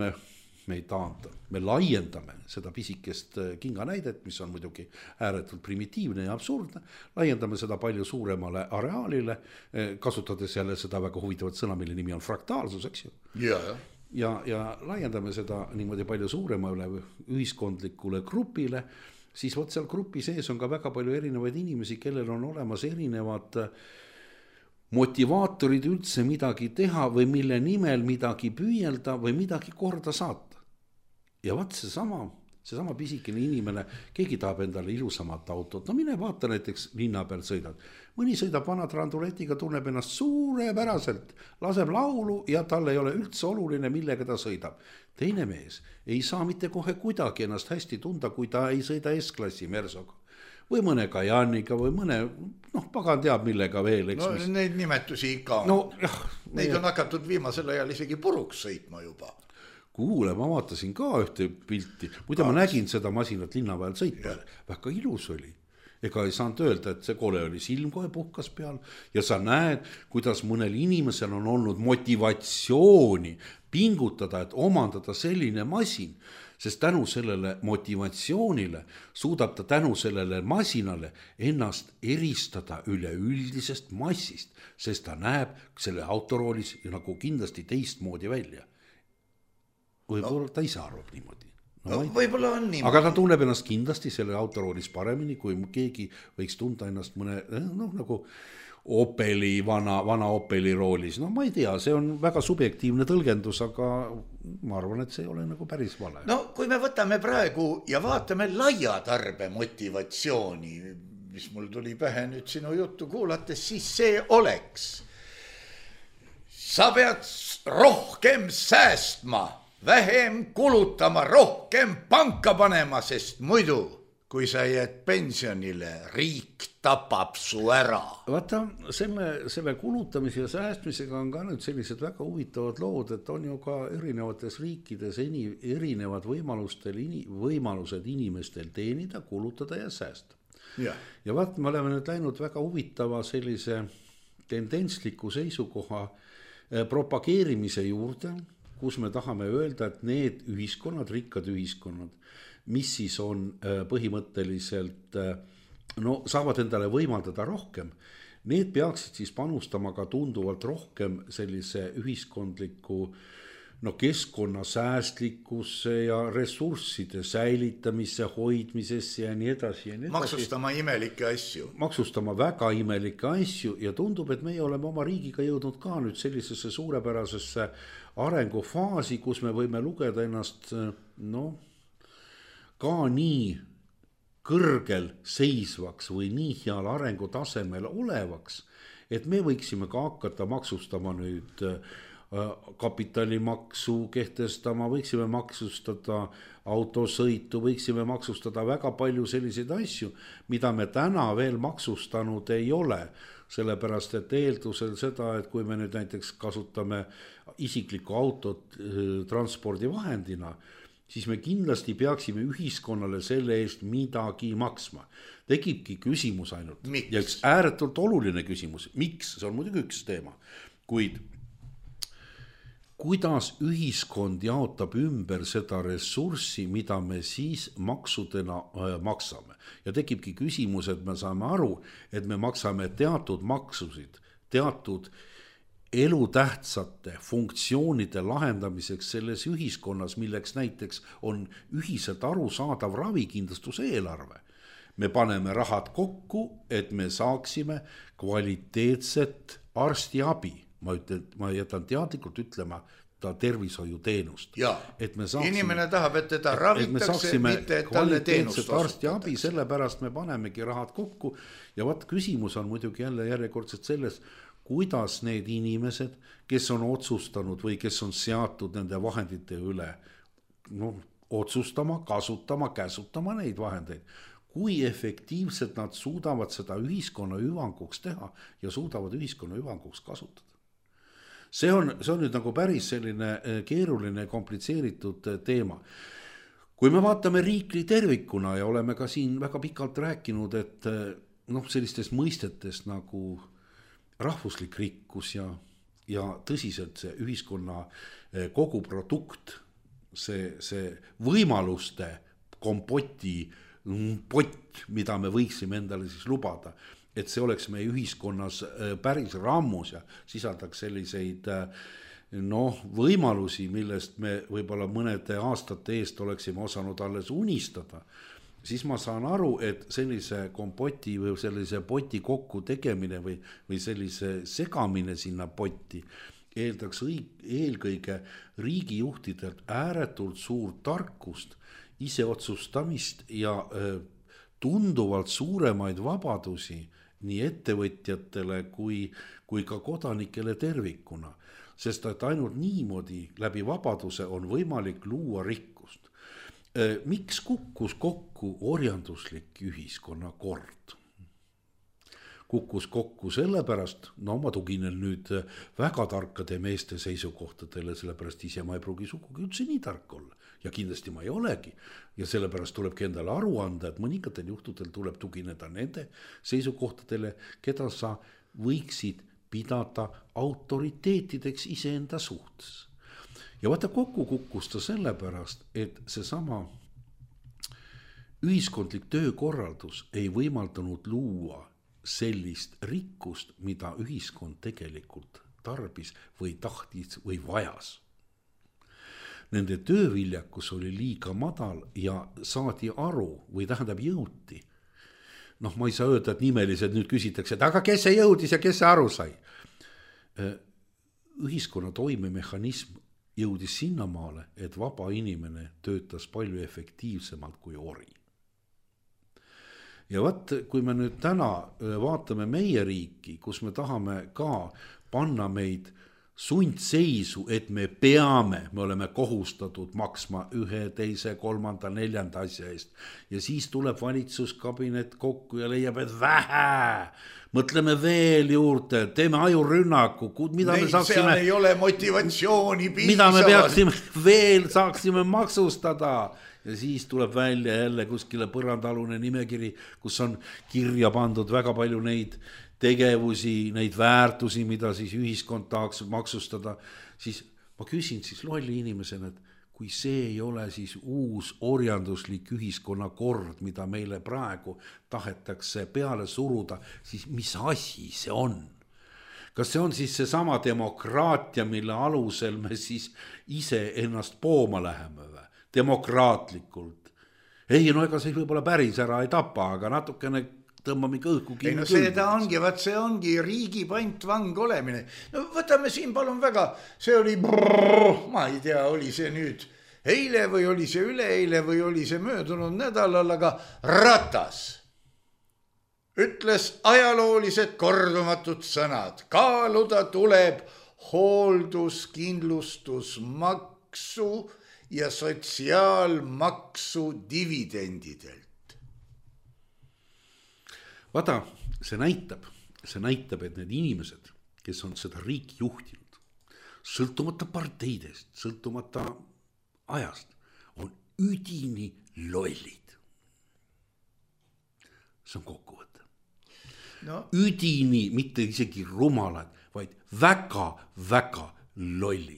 me laiendame seda pisikest kinganäidet, mis on muidugi ääretult primitiivne ja absurdne, laiendame seda palju suuremale areaalile, kasutades jälle seda väga huvitavat sõna, mille nimi on fraktaalsus, eks ju. Ja laiendame seda niimoodi palju suuremale ühiskondlikule grupile, siis võt seal grupi sees on ka väga palju erinevaid inimesi, kellel on olemas erinevad motivaatorid üldse midagi teha või mille nimel midagi püüelda või midagi korda saata. Ja vaat see sama seesama pisikene inimene, keegi tahab endale ilusamat autot, no mine vaata näiteks linna peal sõidad. Mõni sõidab vana tranduletiga, tunneb ennast suurepäraselt, laseb laulu ja tal ei ole üldse oluline, millega ta sõidab. Teine mees ei saa mitte kohe kuidagi ennast hästi tunda, kui ta ei sõida S-klassi Mersoga. Või mõne Kajanniga või mõne, pagan teab millega veel. No neid nimetusi ikka on. Neid on hakatud viimasel ajal isegi puruks sõitma juba. Kuule, ma vaatasin ka ühte pilti, muide ma nägin seda masinat linna peal sõitma, väga ilus oli. Ega ei saanud öelda, et see kole oli, silm kohe puhkas peal ja sa näed, kuidas mõnel inimesel on olnud motivatsiooni pingutada, et omandada selline masin, sest tänu sellele motivatsioonile suudab ta tänu sellele masinale ennast eristada üleüldisest massist, sest ta näeb selle autoroolis nagu kindlasti teistmoodi välja. Võib-olla ta ise arvab niimoodi. Võib-olla on niimoodi. Aga ta tunneb ennast kindlasti selle autoroolis paremini, kui keegi võiks tunda ennast mõne, nagu Opeli, vana Opeli roolis. No ma ei tea, see on väga subjektiivne tõlgendus, aga ma arvan, et see ei ole nagu päris vale. No kui me võtame praegu ja vaatame laia tarbe motivatsiooni, mis mul tuli pähe nüüd sinu juttu kuulates, siis see oleks. Sa pead rohkem säästma, vähem kulutama, rohkem panka panema, sest muidu, kui sa jääd pensionile, riik tapab su ära. Vaata, selle kulutamise ja säästmisega on ka nüüd sellised väga huvitavad lood, et on ju ka erinevates riikides erinevad võimalused inimestel teenida, kulutada ja säästa. Ja vaat, me oleme nüüd läinud väga huvitava sellise tendentsliku seisukoha propageerimise juurde, kus me tahame öelda, et need ühiskonnad, rikkad ühiskonnad, mis siis on põhimõtteliselt, saavad endale võimaldada rohkem, need peaksid siis panustama ka tunduvalt rohkem sellise ühiskondliku keskkonnasäästlikkusse ja ressursside säilitamisse, hoidmisesse ja nii edasi. Maksustama imelikke asju. Maksustama väga imelikke asju ja tundub, et meie oleme oma riigiga jõudnud ka nüüd sellisesse suurepärasesse arengufaasi, kus me võime lugeda ennast ka nii kõrgel seisvaks või nii heal arengutasemel olevaks, et me võiksime ka hakata maksustama nüüd kapitalimaksu kehtestama, võiksime maksustada autosõitu, võiksime maksustada väga palju selliseid asju, mida me täna veel maksustanud ei ole. Sellepärast, et eeldusel seda, et kui me nüüd näiteks kasutame isiklikku autot transpordivahendina, siis me kindlasti peaksime ühiskonnale selle eest midagi maksma. Tekibki küsimus ainult. Miks? Ja üks ääretult oluline küsimus. Miks? See on muidugi üks teema. Kuid kuidas ühiskond jaotab ümber seda ressurssi, mida me siis maksudena maksame. Ja tekibki küsimus, et me saame aru, et me maksame teatud maksusid, teatud elutähtsate funktsioonide lahendamiseks selles ühiskonnas, milleks näiteks on ühiselt arusaadav ravikindlustuse eelarve. Me paneme rahad kokku, et me saaksime kvaliteetset arstiabi. Ma jätan teadlikult ütlema ta tervishoiuteenust. Et inimene tahab, et teda ravitakse, mitte et talle teenust arstiabi, sellepärast me panemegi rahad kokku. Ja vaat küsimus on muidugi jälle järjekordselt selles, kuidas need inimesed, kes on otsustanud või kes on seatud nende vahendite üle, otsustama, kasutama, käsutama neid vahendeid. Kui efektiivselt nad suudavad seda ühiskonna hüvanguks teha ja suudavad ühiskonna hüvanguks kasutada. See on nüüd nagu päris selline keeruline, komplitseeritud teema. Kui me vaatame riikli tervikuna ja oleme ka siin väga pikalt rääkinud, et sellistest mõistetest nagu rahvuslik rikkus ja tõsiselt see ühiskonna kogu produkt, see võimaluste kompoti pott, mida me võiksime endale siis lubada, et see oleks meie ühiskonnas päris rammus ja sisaldaks selliseid võimalusi, millest me võib-olla mõnede aastate eest oleksime osanud alles unistada, siis ma saan aru, et sellise kompoti või sellise poti kokku tegemine või sellise segamine sinna potti eeldaks eelkõige riigijuhtidelt ääretult suurt tarkust iseotsustamist ja tunduvalt suuremaid vabadusi nii ettevõtjatele kui ka kodanikele tervikuna, sest et ainult niimoodi läbi vabaduse on võimalik luua rikkust. Miks kukkus kokku orjanduslik ühiskonnakord? Kukkus kokku sellepärast, no ma tuginen nüüd väga tarkade meeste seisukohtadele, sellepärast ise ma ei pruugi sugugi üldse nii tark olla ja kindlasti ma ei olegi ja sellepärast tulebki endale aru anda, et mõningatel juhtudel tuleb tugineda nende seisukohtadele, keda sa võiksid pidada autoriteetideks iseenda suhtes. Ja vaata, kokku kukkus ta sellepärast, et seesama ühiskondlik töökorraldus ei võimaldanud luua sellist rikkust, mida ühiskond tegelikult tarbis või tahtis või vajas. Nende tööviljakus oli liiga madal ja saadi aru või tähendab jõuti. Noh, ma ei saa öelda, et nimeliselt nüüd küsitakse, et aga kes see jõudis ja kes see aru sai? Ühiskonna toimemehhanism jõudis sinnamaale, et vaba inimene töötas palju efektiivsemalt kui ori. Ja vaat, kui me nüüd täna vaatame meie riiki, kus me tahame ka panna meid sundseisu, et me oleme kohustatud maksma 1, 2, 3, 4 asja eest. Ja siis tuleb valitsuskabinet kokku ja leiab, et vähe, mõtleme veel juurde, teeme ajurünnaku, mida me saaksime... Seal ei ole motivatsiooni piisavalt. Mida me peaksime veel saaksime maksustada. Ja siis tuleb välja jälle kuskile põrandalune nimekiri, kus on kirja pandud väga palju neid tegevusi, neid väärtusi, mida siis ühiskond tahaks maksustada. Siis ma küsin siis lolli inimesena, et kui see ei ole siis uus orjanduslik ühiskonnakord, mida meile praegu tahetakse peale suruda, siis mis asi see on? Kas see on siis see sama demokraatia, mille alusel me siis ise ennast pooma läheme või? Demokraatlikult. Ei, no ega see võib-olla päris ära ei tapa, aga natukene tõmbame kõhku kinni. Ei, no see ta ongi, see ongi riigi pantvang olemine. No võtame siin palun väga, see oli, ma ei tea, oli see nüüd eile või oli see üleeile või oli see möödunud nädalal, aga Ratas ütles ajaloolised kordumatud sõnad. Kaaluda tuleb hoolduskindlustusmaksu ja sotsiaalmaksu dividendidelt. Vaata, see näitab, et need inimesed, kes on seda riiki juhtinud, sõltumata parteidest, sõltumata ajast, on üdini lollid. See on kokkuvõte. No. Üdini, mitte isegi rumalad, vaid väga lollid.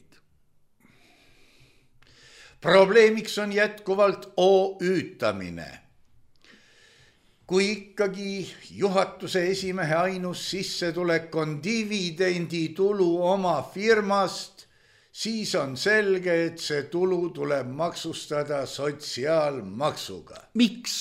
Probleemiks on jätkuvalt OÜtamine. Kui ikkagi juhatuse esimehe ainus sissetulek on dividenditulu oma firmast, siis on selge, et see tulu tuleb maksustada sotsiaalmaksuga. Miks?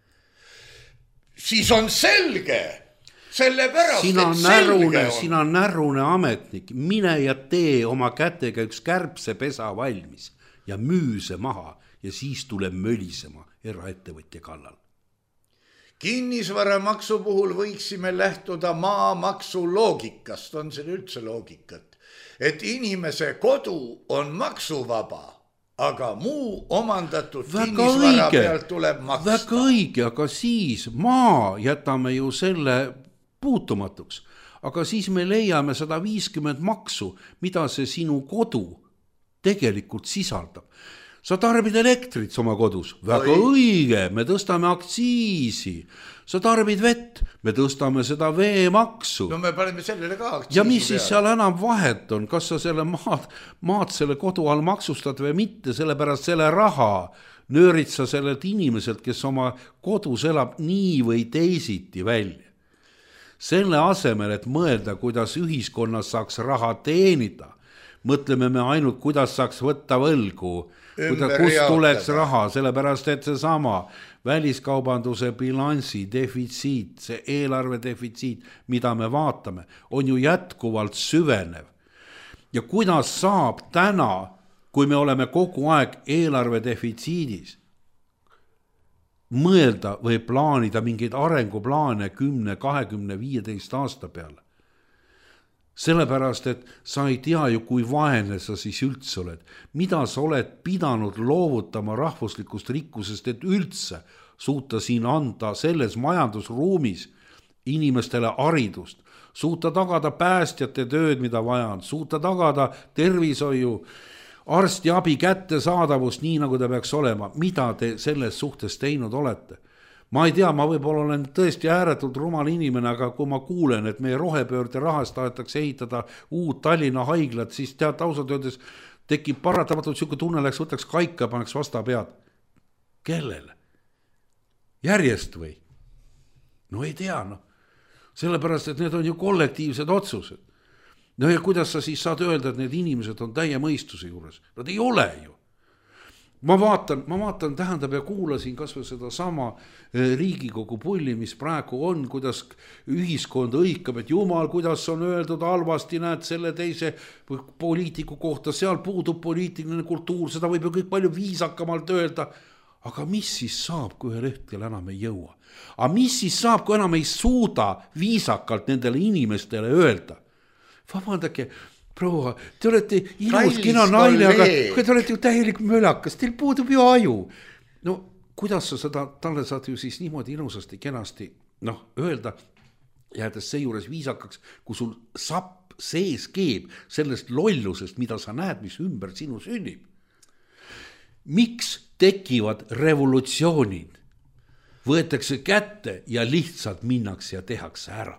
Siis on selge. Sellepärast, sina närune ametnik, mine ja tee oma kätega üks kärbsepesa valmis ja müü see maha ja siis tuleb mölisema eraettevõtja kallal. Kinnisvaramaksu puhul võiksime lähtuda maamaksu loogikast, on see üldse loogikat, et inimese kodu on maksuvaba, aga muu omandatud kinnisvara pealt tuleb maksta. Väga õige, aga siis maa jätame ju selle puutumatuks, aga siis me leiame 150 maksu, mida see sinu kodu tegelikult sisaldab. Sa tarbid elektrit oma kodus, väga õige, me tõstame aktsiisi. Sa tarbid vett, me tõstame seda veemaksu. No me paneme sellele ka aktsiisi. Ja mis siis seal enam vahet on, kas sa selle maad selle kodu all maksustad või mitte, sellepärast selle raha nöörid sa sellelt inimeselt, kes oma kodus elab nii või teisiti välja. Selle asemel, et mõelda, kuidas ühiskonnas saaks raha teenida, mõtleme me ainult, kuidas saaks võtta võlgu, kust tuleks raha, sellepärast et see sama väliskaubanduse bilansi defitsiit, see eelarve defitsiit, mida me vaatame, on ju jätkuvalt süvenev. Ja kuidas saab täna, kui me oleme kogu aeg eelarve defitsiidis, mõelda või plaanida mingeid arenguplaane 10, 20, 15 aasta peale. Sellepärast, et sa ei tea ju, kui vaene sa siis üldse oled. Mida sa oled pidanud loovutama rahvuslikust rikkusest, et üldse suuta siin anda selles majandusruumis inimestele haridust, suuta tagada päästjate tööd, mida vaja on, suuta tagada tervishoiu, arstiabi kättesaadavust nii, nagu ta peaks olema. Mida te selles suhtes teinud olete? Ma ei tea, ma võib-olla olen tõesti ääretult rumal inimene, aga kui ma kuulen, et meie rohepöörde rahast tahetakse ehitada uut Tallinna haiglat, siis tead ausalt öeldes tekib paratamatult siuke tunne, läks võtaks kaika, paneks vasta pead. Kellele? Järjest või? No ei tea, noh. Sellepärast, et need on ju kollektiivsed otsused. No ja kuidas sa siis saad öelda, et need inimesed on täie mõistuse juures? Nad ei ole ju. Ma vaatan, tähendab ja kuulasin kas või seda sama Riigikogu pulli, mis praegu on, kuidas ühiskond õikab, et jumal, kuidas on öeldud halvasti, näed selle teise poliitiku kohta, seal puudub poliitiline kultuur, seda võib ju kõik palju viisakamalt öelda. Aga mis siis saab, kui ühel hetkel enam ei jõua? Aga mis siis saab, kui enam ei suuda viisakalt nendele inimestele öelda? Vabandake, proua, te olete ilus kina naine, aga te olete ju täielik mölakas, teil puudub ju aju. No kuidas sa seda, talle saad ju siis niimoodi ilusasti, kenasti öelda, jäädes seejuures viisakaks, kui sul sapp sees keeb sellest lollusest, mida sa näed, mis ümber sinu sünnib. Miks tekivad revolutsioonid? Võetakse kätte ja lihtsalt minnakse ja tehakse ära.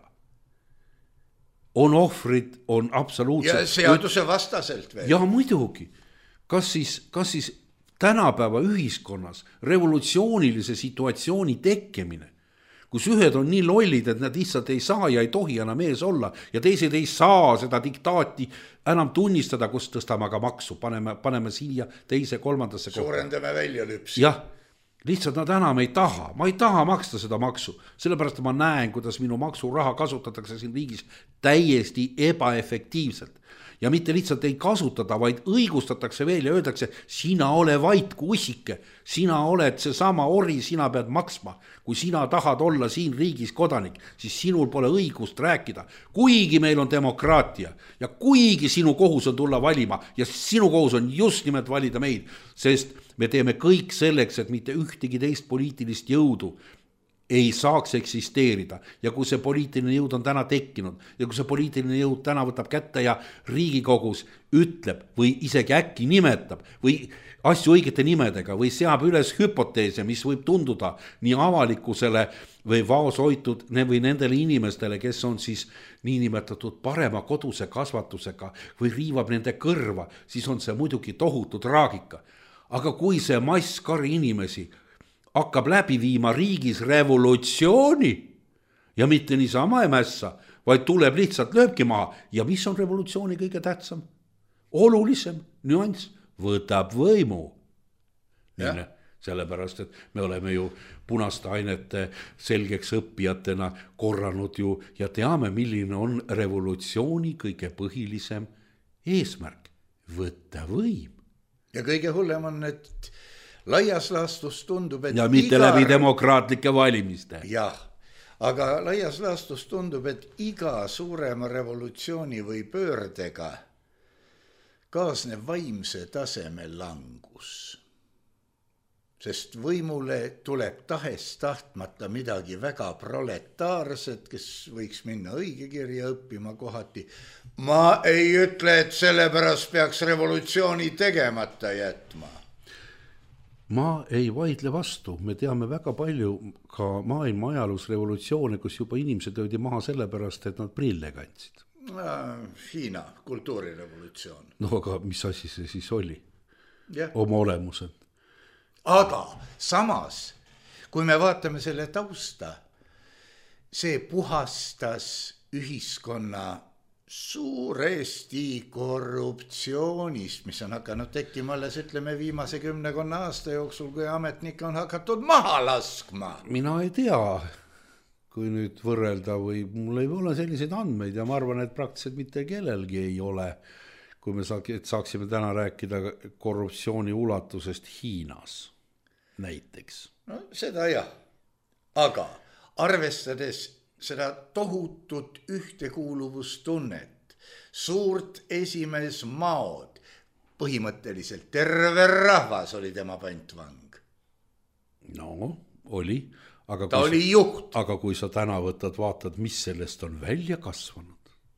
On ohvrid, on absoluutselt... Ja seaduse vastaselt veel. Ja muidugi. Kas siis tänapäeva ühiskonnas revolutsioonilise situatsiooni tekkimine, kus ühed on nii lollid, et nad lihtsalt ei saa ja ei tohi enam ees olla ja teised ei saa seda diktaati enam tunnistada, kus tõstame aga maksu, paneme siia teise, kolmandasse kohta. Suurendame välja lüpsi. Jah, lihtsalt nad enam ei taha. Ma ei taha maksta seda maksu. Sellepärast ma näen, kuidas minu maksuraha kasutatakse siin riigis täiesti ebaefektiivselt. Ja mitte lihtsalt ei kasutada, vaid õigustatakse veel ja öeldakse, sina ole vait kussike, sina oled seesama ori, sina pead maksma. Kui sina tahad olla siin riigis kodanik, siis sinul pole õigust rääkida. Kuigi meil on demokraatia ja kuigi sinu kohus on tulla valima ja sinu kohus on just nimelt valida meid, sest me teeme kõik selleks, et mitte ühtegi teist poliitilist jõudu ei saaks eksisteerida. Ja kui see poliitiline jõud on täna tekkinud ja kui see poliitiline jõud täna võtab kätte ja Riigikogus ütleb või isegi äkki nimetab või asju õigete nimedega või seab üles hüpoteese, mis võib tunduda nii avalikkusele või vaoshoitud või nendele inimestele, kes on siis niinimetatud parema koduse kasvatusega või riivab nende kõrva, siis on see muidugi tohutu traagika. Aga kui see mass kari inimesi hakkab läbi viima riigis revolutsiooni ja mitte niisama ei mässa, vaid tuleb lihtsalt lööbki maha. Ja mis on revolutsiooni kõige tähtsam? Olulisem nüanss, võtab võimu. Sellepärast, et me oleme ju punaste ainete selgeks õppijatena korranud ju ja teame, milline on revolutsiooni kõige põhilisem eesmärk. Võtta võim. Ja kõige hullem on, et laias laastus tundub, et ja mitte läbi demokraatlike valimiste. Jah, aga laias laastus tundub, et iga suurema revolutsiooni või pöördega kaasneb vaimse taseme langus. Sest võimule tuleb tahes tahtmata midagi väga proletaarset, kes võiks minna õigekirja õppima kohati. Ma ei ütle, et sellepärast peaks revolutsiooni tegemata jätma. Ma ei vaidle vastu, me teame väga palju ka maailma ajaloos revolutsioone, kus juba inimesed öeldi maha sellepärast, et nad prille kandsid. Hiina kultuurirevolutsioon. No aga mis asi see siis oli? Ja. Oma olemuselt. Aga samas, kui me vaatame selle tausta, see puhastas ühiskonna suuresti korruptsioonist, mis on hakanud tekkima alles, ütleme, viimase 10 aasta jooksul, kui ametnikke on hakatud maha laskma. Mina ei tea, kui nüüd võrrelda või mul ei ole selliseid andmeid ja ma arvan, et praktiliselt mitte kellelgi ei ole, kui me saaksime täna rääkida korruptsiooni ulatusest Hiinas. näiteks. No seda jah, aga arvestades seda tohutut ühtekuuluvustunnet, suurt esimeesmaod, põhimõtteliselt terve rahvas oli tema pantvang. No, oli. Aga ta oli juht. Aga kui sa täna vaatad, mis sellest on välja kasvanud.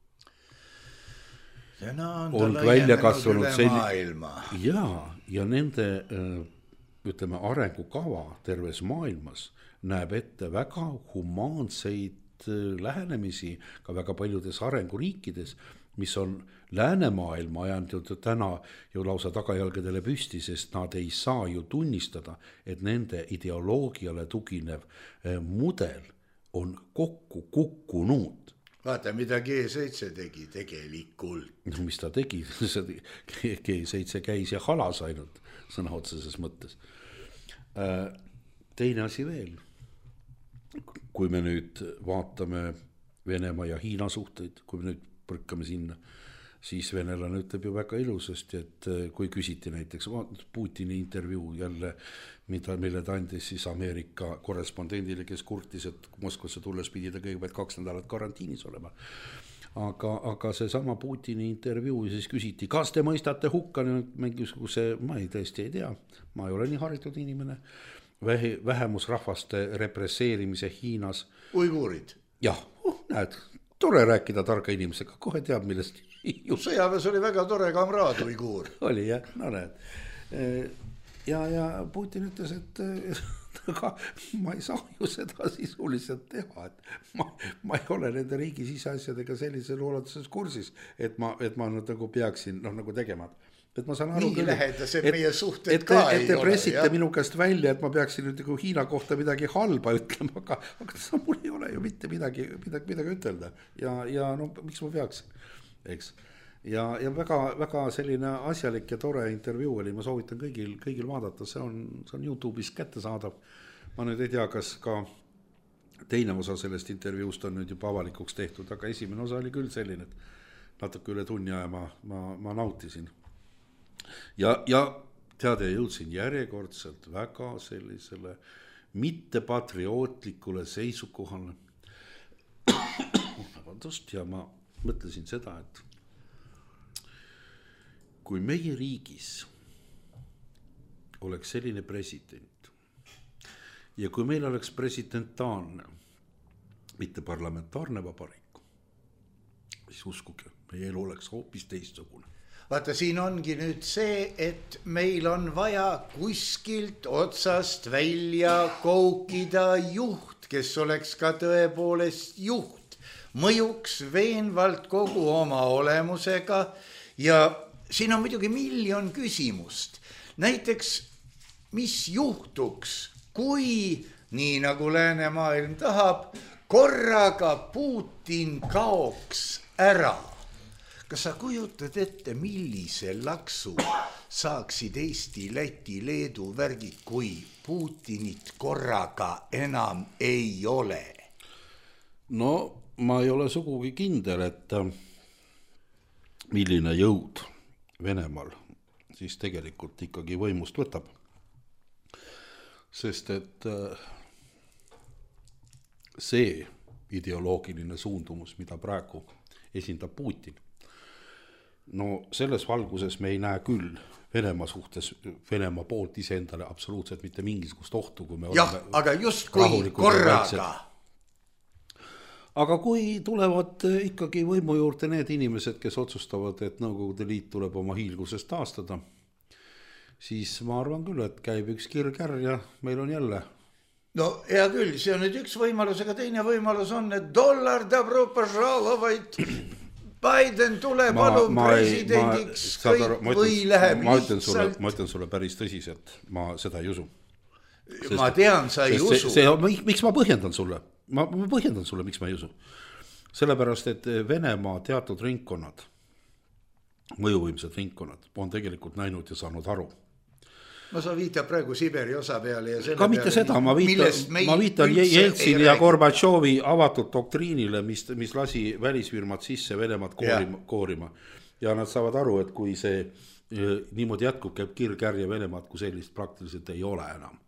On välja kasvanud ja nende ütleme, arengukava terves maailmas näeb ette väga humaanseid lähenemisi ka väga paljudes arenguriikides, mis on läänemaailma ajanud täna ju lausa tagajalgadele püsti, sest nad ei saa ju tunnistada, et nende ideoloogiale tuginev mudel on kokku kukkunud. Vaata, mida G7 tegi tegelikult. No, mis ta tegi? G7 käis ja halas ainult sõna otseses mõttes. Teine asi veel. Kui me nüüd vaatame Venemaa ja Hiina suhteid, kui me nüüd põrkame sinna, siis venelane ütleb ju väga ilusasti, et kui küsiti näiteks Putini intervjuu jälle, mille ta andis siis Ameerika korrespondendile, kes kurtis, et Moskvasse tulles pidi ta kõigepealt 2 nädalat karantiinis olema. Aga see sama Putini intervjuu siis küsiti, kas te mõistate hukka mingisuguse, ma tõesti ei tea, ma ei ole nii haritud inimene, vähemusrahvaste represseerimise Hiinas. Uiguurid. Jah, näed, tore rääkida targa inimesega, kohe teab, millest sõjaväes oli väga tore kamraad uiguur. Oli jah, no näed. Ja Putin ütles, et ma ei saa ju seda sisuliselt teha, et ma ei ole nende riigi siseasjadega sellisel ulatuses kursis, et ma nagu peaksin nagu tegema. Et ma saan aru, nii lähedased meie suhted ka ei ole. Et te pressite minu käest välja, et ma peaksin nüüd nagu Hiina kohta midagi halba ütlema, aga mul ei ole ju mitte midagi ütelda. Ja no miks ma peaksin, eks? Ja väga, väga selline asjalik ja tore intervjuu oli, ma soovitan kõigil vaadata, see on YouTube'is kättesaadav. Ma nüüd ei tea, kas ka teine osa sellest intervjuust on nüüd juba avalikuks tehtud, aga esimene osa oli küll selline, et natuke üle tunni aja ma nautisin. Ja teade, jõudsin järjekordselt väga sellisele mittepatriootlikule seisukohale. Ja ma mõtlesin seda, et kui meie riigis oleks selline president ja kui meil oleks presidentaalne, mitte parlamentaarne vabariik, siis uskuge, meie elu oleks hoopis teistsugune. Vaata, siin ongi nüüd see, et meil on vaja kuskilt otsast välja koukida juht, kes oleks ka tõepoolest juht, mõjuks veenvalt kogu oma olemusega ja siin on muidugi miljon küsimust. Näiteks, mis juhtuks, kui, nii nagu läänemaailm tahab, korraga Putin kaoks ära? Kas sa kujutad ette, millise laksu saaksid Eesti, Läti, Leedu värgid, kui Putinit korraga enam ei ole? No, ma ei ole sugugi kindel, et milline jõud Venemaal siis tegelikult ikkagi võimust võtab. Sest et see ideoloogiline suundumus, mida praegu esindab Putin, no selles valguses me ei näe küll Venemaa suhtes, Venemaa poolt iseendale absoluutselt mitte mingisugust ohtu, kui me oleme aga just kui korraga. Aga kui tulevad ikkagi võimu juurde need inimesed, kes otsustavad, et Nõukogude Liit tuleb oma hiilgusest taastada, siis ma arvan küll, et käib üks kirkärr ja meil on jälle. No hea küll, see on nüüd üks võimalus, aga teine võimalus on, et $, dobro požalovaid, Biden tuleb palun presidendiks või läheb lihtsalt. Ma ütlen sulle päris tõsiselt, ma seda ei usu. Ma tean, sa ei usu. Miks ma põhjendan sulle? Ma põhjendan sulle, miks ma ei usu. Sellepärast, et Venemaa teatud ringkonnad, mõjuvõimsad ringkonnad, on tegelikult näinud ja saanud aru. No sa viitad praegu Siberi osa peale ja selle ka mitte seda, ma viitan Jeltsini ja Gorbatšovi avatud doktriinile, mis lasi välisfirmad sisse Venemaad koorima. Ja nad saavad aru, et kui see niimoodi jätkub, käib kirkärje Venemaad, kui sellist praktiliselt ei ole enam.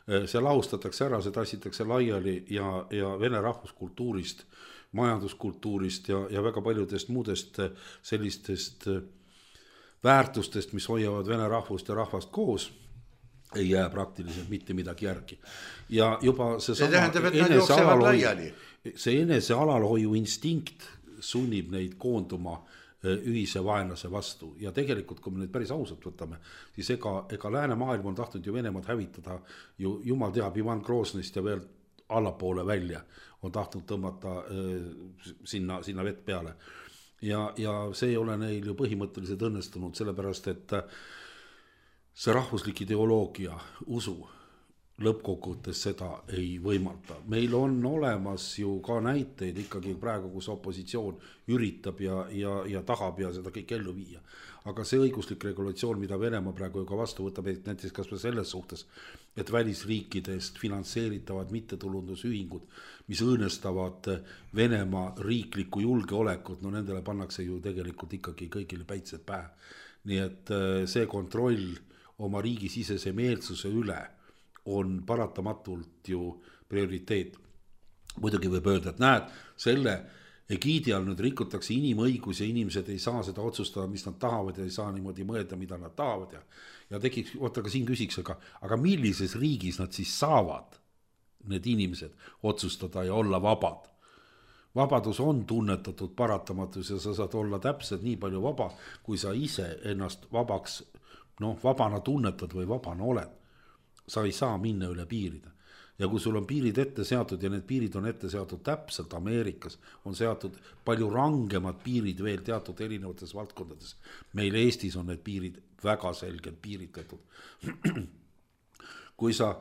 see lahustatakse ära, see tassitakse laiali ja vene rahvuskultuurist, majanduskultuurist ja väga paljudest muudest sellistest väärtustest, mis hoiavad vene rahvust ja rahvast koos, ei jää praktiliselt mitte midagi järgi. Ja juba see tähendab, et nad jooksevad laiali. See enese alalhoiu instinkt sunnib neid koonduma ühise vaenlase vastu ja tegelikult, kui me nüüd päris ausalt võtame, siis ega läänemaailm on tahtnud ju Venemaad hävitada ju jumal teab Ivan Grosnist ja veel allapoole välja on tahtnud tõmmata sinna vett peale ja see ei ole neil ju põhimõtteliselt õnnestunud, sellepärast et see rahvuslik ideoloogia, usu lõppkokkuvõttes seda ei võimalda. Meil on olemas ju ka näiteid ikkagi praegu, kus opositsioon üritab ja tahab ja seda kõik ellu viia. Aga see õiguslik regulatsioon, mida Venemaa praegu ka vastu võtab, näiteks kas või selles suhtes, et välisriikidest finantseeritavad mittetulundusühingud, mis õõnestavad Venemaa riiklikku julgeolekut, no nendele pannakse ju tegelikult ikkagi kõigile päitsed pähe. Nii et see kontroll oma riigisisese meelsuse üle on paratamatult ju prioriteet. Muidugi võib öelda, et näed, selle egiidi all nüüd rikutakse inimõigus ja inimesed ei saa seda otsustada, mis nad tahavad ja ei saa niimoodi mõelda, mida nad tahavad ja tekiks, oota, ka siin küsiks, aga millises riigis nad siis saavad, need inimesed, otsustada ja olla vabad? Vabadus on tunnetatud paratamatus ja sa saad olla täpselt nii palju vaba, kui sa ise ennast vabaks, vabana tunnetad või vabana oled. Sa ei saa minna üle piirida. Ja kui sul on piirid ette seatud ja need piirid on ette seatud täpselt Ameerikas, on seatud palju rangemad piirid veel teatud erinevates valdkondades. Meil Eestis on need piirid väga selgelt piiritletud. Kui sa,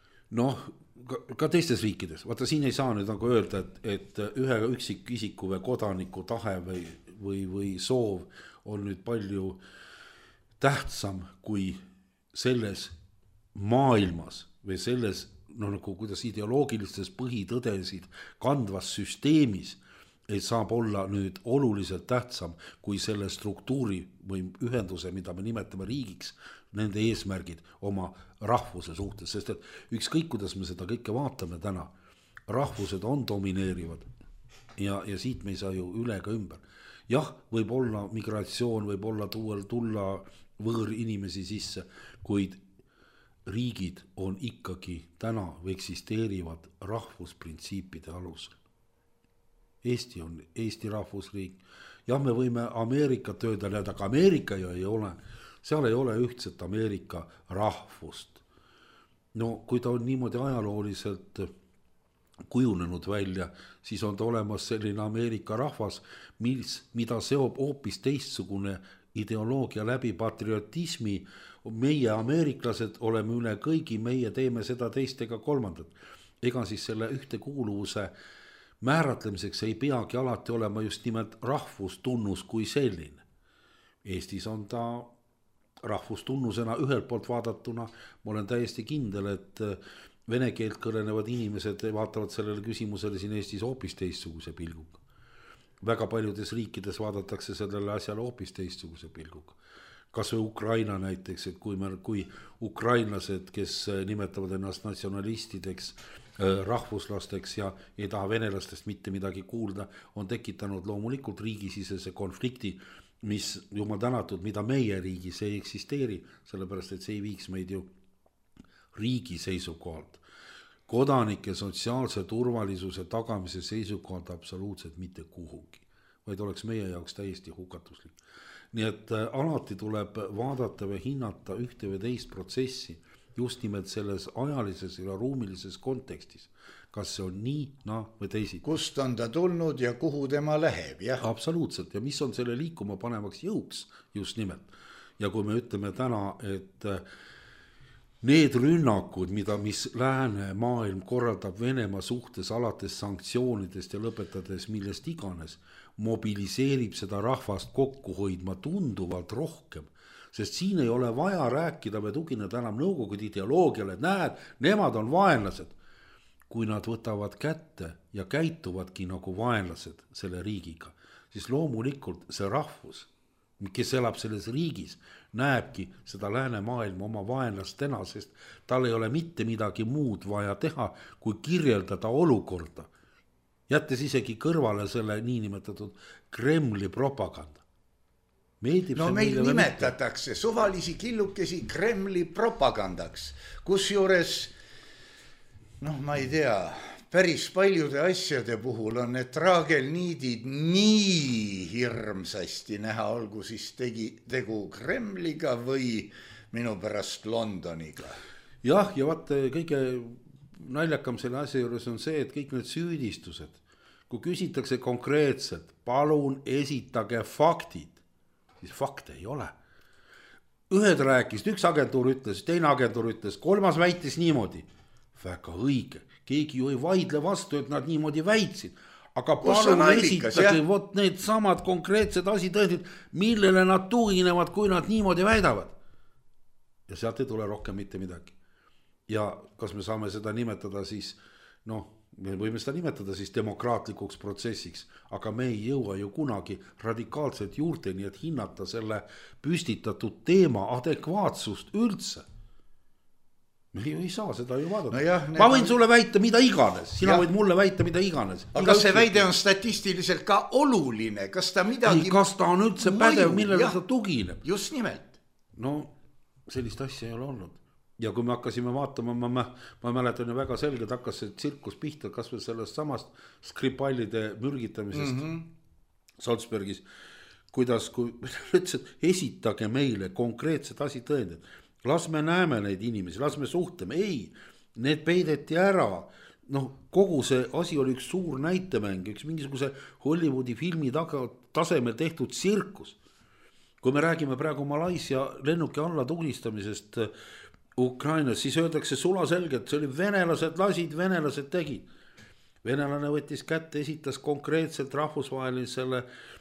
ka teistes riikides, vaata siin ei saa nüüd nagu öelda, et ühe üksikisiku või kodaniku tahe või soov on nüüd palju tähtsam kui selles maailmas või selles, nagu kuidas ideoloogilistes põhitõdesid kandvas süsteemis ei saab olla nüüd oluliselt tähtsam kui selle struktuuri või ühenduse, mida me nimetame riigiks, nende eesmärgid oma rahvuse suhtes, sest et ükskõik, kuidas me seda kõike vaatame täna, rahvused on domineerivad ja siit me ei saa ju üle ega ümber. Jah, võib olla migratsioon, võib olla tulla võõr inimesi sisse, kuid riigid on ikkagi täna või eksisteerivad rahvusprintsiipide alusel. Eesti on Eesti rahvusriik. Jah, me võime Ameerikat öelda, aga Ameerika ju ei ole. Seal ei ole ühtset Ameerika rahvust. Kui ta on niimoodi ajalooliselt kujunenud välja, siis on ta olemas selline Ameerika rahvas, mida seob hoopis teistsugune ideoloogia läbi patriotismi. Meie ameeriklased oleme üle kõigi, meie teeme seda teist ega kolmandat. Ega siis selle ühtekuuluvuse määratlemiseks ei peagi alati olema just nimelt rahvustunnus kui selline. Eestis on ta rahvustunnusena ühelt poolt vaadatuna, ma olen täiesti kindel, et vene keelt kõnelevad inimesed vaatavad sellele küsimusele siin Eestis hoopis teistsuguse pilguga. Väga paljudes riikides vaadatakse sellele asjale hoopis teistsuguse pilguga. Kas või Ukraina näiteks, et kui ukrainlased, kes nimetavad ennast natsionalistideks, rahvuslasteks ja ei taha venelastest mitte midagi kuulda, on tekitanud loomulikult riigisisese konflikti, mis jumal tänatud, mida meie riigis ei eksisteeri, sellepärast et see ei viiks meid ju riigi seisukohalt. Kodanike sotsiaalse turvalisuse tagamise seisukohalt absoluutselt mitte kuhugi, vaid oleks meie jaoks täiesti hukatuslik. Nii et alati tuleb vaadata või hinnata ühte või teist protsessi just nimelt selles ajalises ja ruumilises kontekstis. Kas see on nii, või teisi? Kust on ta tulnud ja kuhu tema läheb, jah? Absoluutselt, ja mis on selle liikuma panemaks jõuks just nimelt. Ja kui me ütleme täna, et need rünnakud, mis lääne maailm korraldab Venemaa suhtes alates sanktsioonidest ja lõpetades millest iganes, mobiliseerib seda rahvast kokku hoidma tunduvalt rohkem, sest siin ei ole vaja rääkida või tugineda enam nõukogude ideoloogiale, et näed, nemad on vaenlased. Kui nad võtavad kätte ja käituvadki nagu vaenlased selle riigiga, siis loomulikult see rahvus, kes elab selles riigis, näebki seda läänemaailma oma vaenlastena, sest tal ei ole mitte midagi muud vaja teha, kui kirjeldada olukorda, jättes isegi kõrvale selle niinimetatud Kremli propaganda. No meil nimetatakse suvalisi killukesi Kremli propagandaks, kusjuures, ma ei tea, päris paljude asjade puhul on need traagelniidid nii hirmsasti näha, olgu siis tegu Kremliga või minu pärast Londoniga. Jah, ja vaata kõige naljakam selle asja juures on see, et kõik need süüdistused, kui küsitakse konkreetselt, palun esitage faktid, siis fakte ei ole. Ühed rääkisid, üks agentuur ütles, teine agentuur ütles, kolmas väitis niimoodi. Väga õige, keegi ju ei vaidle vastu, et nad niimoodi väitsid. Aga palun esitage vot need samad konkreetsed asitõendid, millele nad tuginevad, kui nad niimoodi väidavad. Ja sealt ei tule rohkem mitte midagi. Ja kas me saame seda nimetada siis, me võime seda nimetada siis demokraatlikuks protsessiks, aga me ei jõua ju kunagi radikaalselt juurteni, et hinnata selle püstitatud teema adekvaatsust üldse. Me ju ei saa seda ju vaadata. Ma võin sulle väita mida iganes, sina võid mulle väita mida iganes. Aga kas see väide on statistiliselt ka oluline? Kas ta midagi... Kas ta on üldse pädev, millele ta tugineb? Just nimelt. No sellist asja ei ole olnud. Ja kui me hakkasime vaatama, ma mäletan ju väga selgelt, hakkas see tsirkus pihta kas või sellest samast Skripalide mürgitamisest Salzburgis, kuidas, kui ütlesid, esitage meile konkreetsed asitõendid. Las me näeme neid inimesi, las me suhtleme. Ei, need peideti ära. Kogu see asi oli üks suur näitemäng, üks mingisuguse Hollywoodi filmi tasemel tehtud tsirkus. Kui me räägime praegu Malaisia lennuki alla tulistamisest Ukrainas, siis öeldakse sulaselgelt, see oli venelased lasid, venelased tegid. Venelane võttis kätte, esitas konkreetselt rahvusvahelisele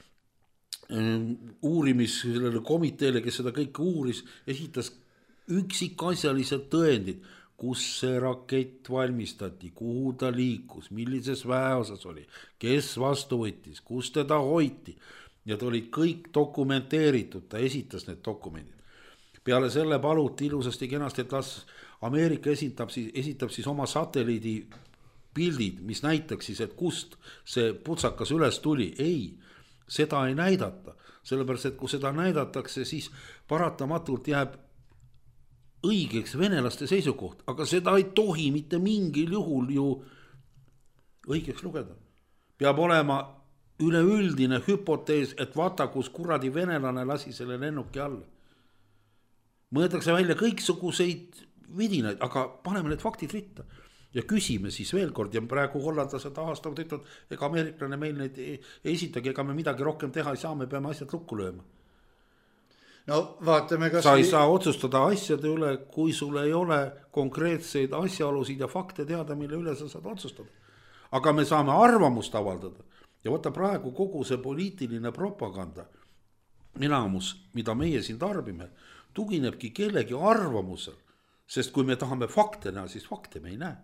uurimisele komiteele, kes seda kõike uuris, esitas üksikasjalised tõendid, kus see rakett valmistati, kuhu ta liikus, millises väeosas oli, kes vastu võttis, kus teda hoiti. Ja ta oli kõik dokumenteeritud, ta esitas need dokumendid. Peale selle paluti ilusasti kenasti, et las Ameerika esitab siis oma satelliidi pildid, mis näitaks siis, et kust see putsakas üles tuli. Ei, seda ei näidata. Sellepärast, et kui seda näidatakse, siis paratamatult jääb õigeks venelaste seisukoht, aga seda ei tohi mitte mingil juhul ju õigeks lugeda. Peab olema üleüldine hüpotees, et vaata, kus kuradi venelane lasi selle lennuki alla. Mõeldakse välja kõiksuguseid vidinaid, aga paneme need faktid ritta ja küsime siis veel kord ja praegu hollandlased aastavad ütlevad, ega ameeriklane meil neid ei esitagi, ega me midagi rohkem teha ei saa, me peame asjad lukku lööma. No vaatame kas... Sa ei saa otsustada asjade üle, kui sul ei ole konkreetseid asjaolusid ja fakte teada, mille üle sa saad otsustada. Aga me saame arvamust avaldada. Ja võtta praegu kogu see poliitiline propaganda, enamus, mida meie siin tarbime, tuginebki kellegi arvamusel. Sest kui me tahame fakte näha, siis fakte me ei näe.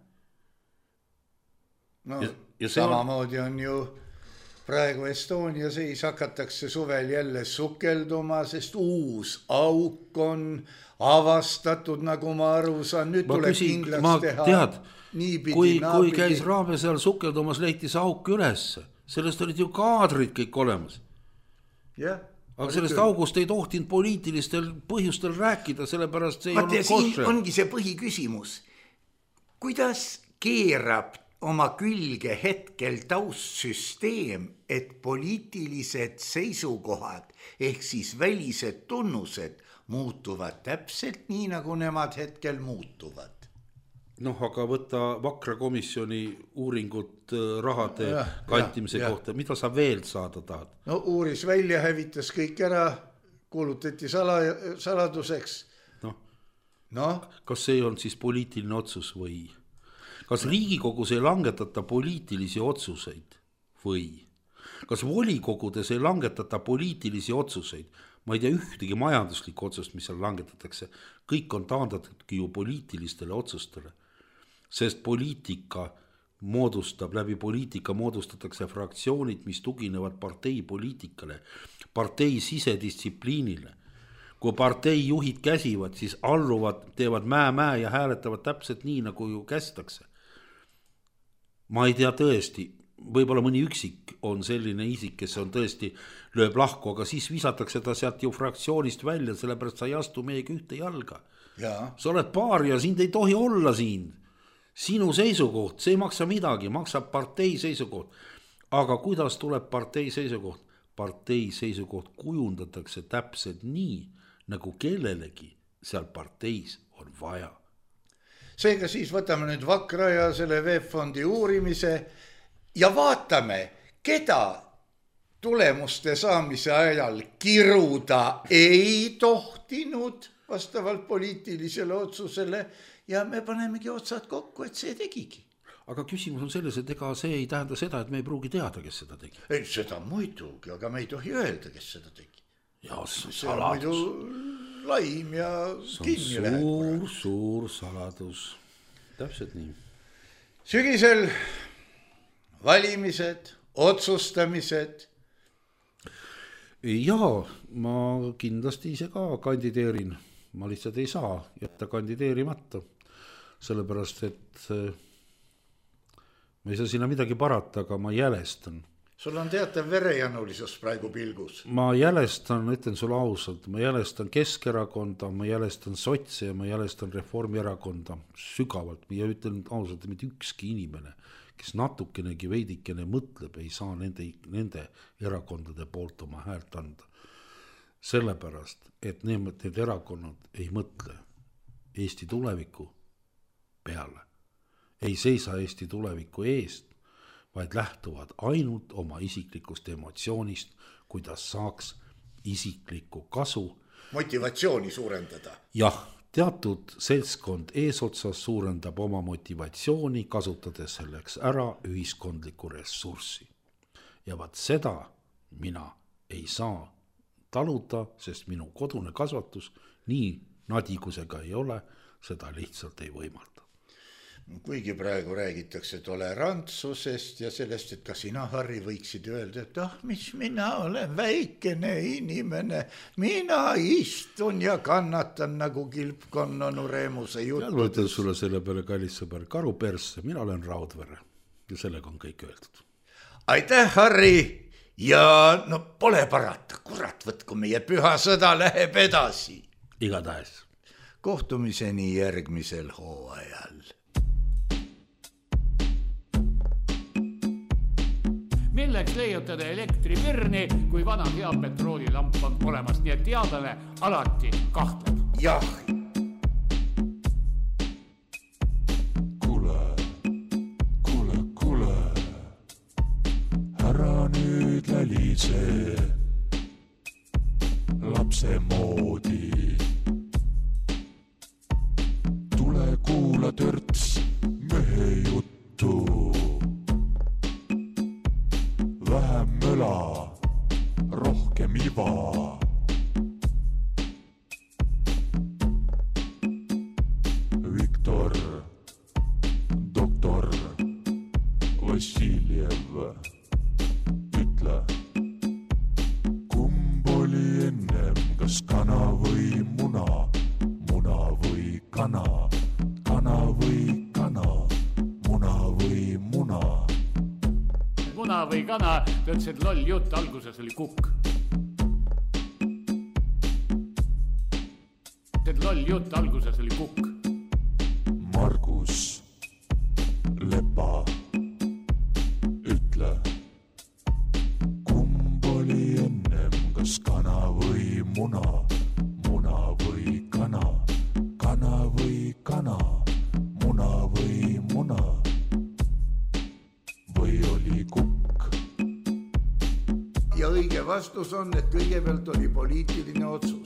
No ja samamoodi on ju... Praegu Estonia seis hakatakse suvel jälle sukelduma, sest uus auk on avastatud, nagu ma aru saan. Nüüd tuleb kindlaks teha. Tead, kui käis Raabe seal sukeldumas, leiti see auk ülesse. Sellest olid ju kaadrid kõik olemas. Aga sellest august ei tohtinud poliitilistel põhjustel rääkida, sellepärast see ei olnud košre. Ongi see põhiküsimus. Kuidas keerab oma külge hetkel taustsüsteem, et poliitilised seisukohad ehk siis välised tunnused muutuvad täpselt nii, nagu nemad hetkel muutuvad. Aga võtta Vakra komisjoni uuringut rahade kantimise kohta, mida sa veel saada tahad? No uuris välja, hävitas kõik ära, kuulutati saladuseks. Kas see on siis poliitiline otsus või? Kas Riigikogus ei langetata poliitilisi otsuseid või? Kas volikogudes ei langetata poliitilisi otsuseid? Ma ei tea ühtegi majanduslikku otsust, mis seal langetatakse. Kõik on taandatudki ju poliitilistele otsustele. Sest läbi poliitika moodustatakse fraktsioonid, mis tuginevad partei poliitikale, partei sisedistsipliinile. kui partei juhid käsivad, siis alluvad, teevad mäe ja hääletavad täpselt nii, nagu ju kästakse. Ma ei tea tõesti, võib-olla mõni üksik on selline isik, kes on tõesti lööb lahku, aga siis visatakse ta sealt ju fraktsioonist välja, sellepärast sa ei astu meiega ühte jalga. Ja. Sa oled paaria, sind ei tohi olla siin. Sinu seisukoht, see ei maksa midagi, maksab partei seisukoht. Aga kuidas tuleb partei seisukoht? Partei seisukoht kujundatakse täpselt nii, nagu kellelegi seal parteis on vaja. Seega siis võtame nüüd Vakra ja selle VEB-fondi uurimise ja vaatame, keda tulemuste saamise ajal kiruda ei tohtinud vastavalt poliitilisele otsusele ja me panemegi otsad kokku, et see tegigi. Aga küsimus on selles, et ega see ei tähenda seda, et me ei pruugi teada, kes seda tegi. Ei, seda muidugi, aga me ei tohi öelda, kes seda tegi. Ja see on muidu laim ja kinni läheb. Suur saladus. Täpselt nii. Sügisel valimised, otsustamised. Jaa, ma kindlasti ise ka kandideerin. Ma lihtsalt ei saa jätta kandideerimata. Sellepärast, et ma ei saa sinna midagi parata, aga ma jälestan. Sul on teatav verejanulisus praegu pilgus. Ma jälestan, ütlen sulle ausalt, ma jälestan Keskerakonda, ma jälestan sotse ja ma jälestan Reformierakonda sügavalt. Ja ütlen ausalt, et mitte ükski inimene, kes natukenegi veidikene mõtleb, ei saa nende erakondade poolt oma häält anda. Sellepärast, et need erakonnad ei mõtle Eesti tuleviku peale. Ei seisa Eesti tuleviku eest, vaid lähtuvad ainult oma isiklikust emotsioonist, kuidas saaks isiklikku kasu. Motivatsiooni suurendada. Jah, teatud seltskond eesotsas suurendab oma motivatsiooni, kasutades selleks ära ühiskondlikku ressurssi. Ja vaat seda mina ei saa taluda, sest minu kodune kasvatus nii nadikusega ei ole, seda lihtsalt ei võimalda. Kuigi praegu räägitakse tolerantsusest ja sellest, et ka sina, Harri, võiksid öelda, et mis mina olen väikene inimene, mina istun ja kannatan nagu kilpkonnanu Reemuse juttu. Ja võtan sulle selle peale, kallis sõber, karu persse, mina olen Raudvere ja sellega on kõik öeldud. Aitäh, Harri, ja no pole parata, kurat, võtku meie püha sõda läheb edasi. Igatahes. Kohtumiseni järgmisel hooajal. Milleks leiutada elektripirni, kui vana hea petroolilamp on olemas, nii et teadlane alati kahtleb. Jah. Kuule, ära nüüd lälise lapse moodi. Tule kuula törts mehe juttu. Vähem möla, rohkem iva. Viktor, doktor Vassiljev, ütle, kumb oli ennem, kas kana või muna, muna või kana, kana või kana, muna või muna. Muna või kana, ütles, et loll jutt, alguses oli kukk. Loll jutt, alguses oli kukk. Margus Lepa, ütle, kumb oli ennem, kas kana või muna, muna või kana, kana või kana, muna või muna, või oli kukk? Ja õige vastus on, et kõigepealt oli poliitiline otsus.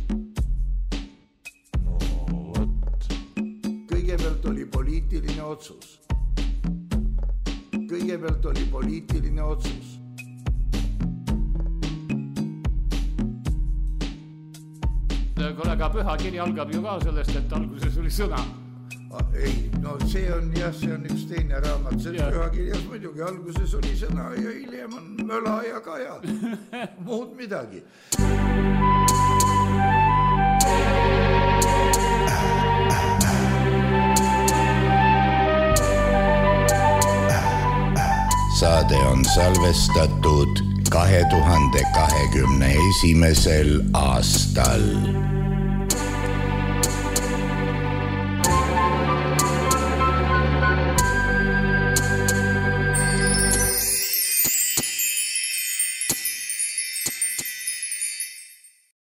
Kõigepealt oli poliitiline otsus. Kõigepealt oli poliitiline otsus. Kuule, aga pühakiri algab ju ka sellest, et alguses oli sõna. Ei, no see on üks teine raamat. See pühakirjas muidugi alguses oli sõna ja hiljem on möla ja kaja. Muud midagi. saade on salvestatud 2021. aastal.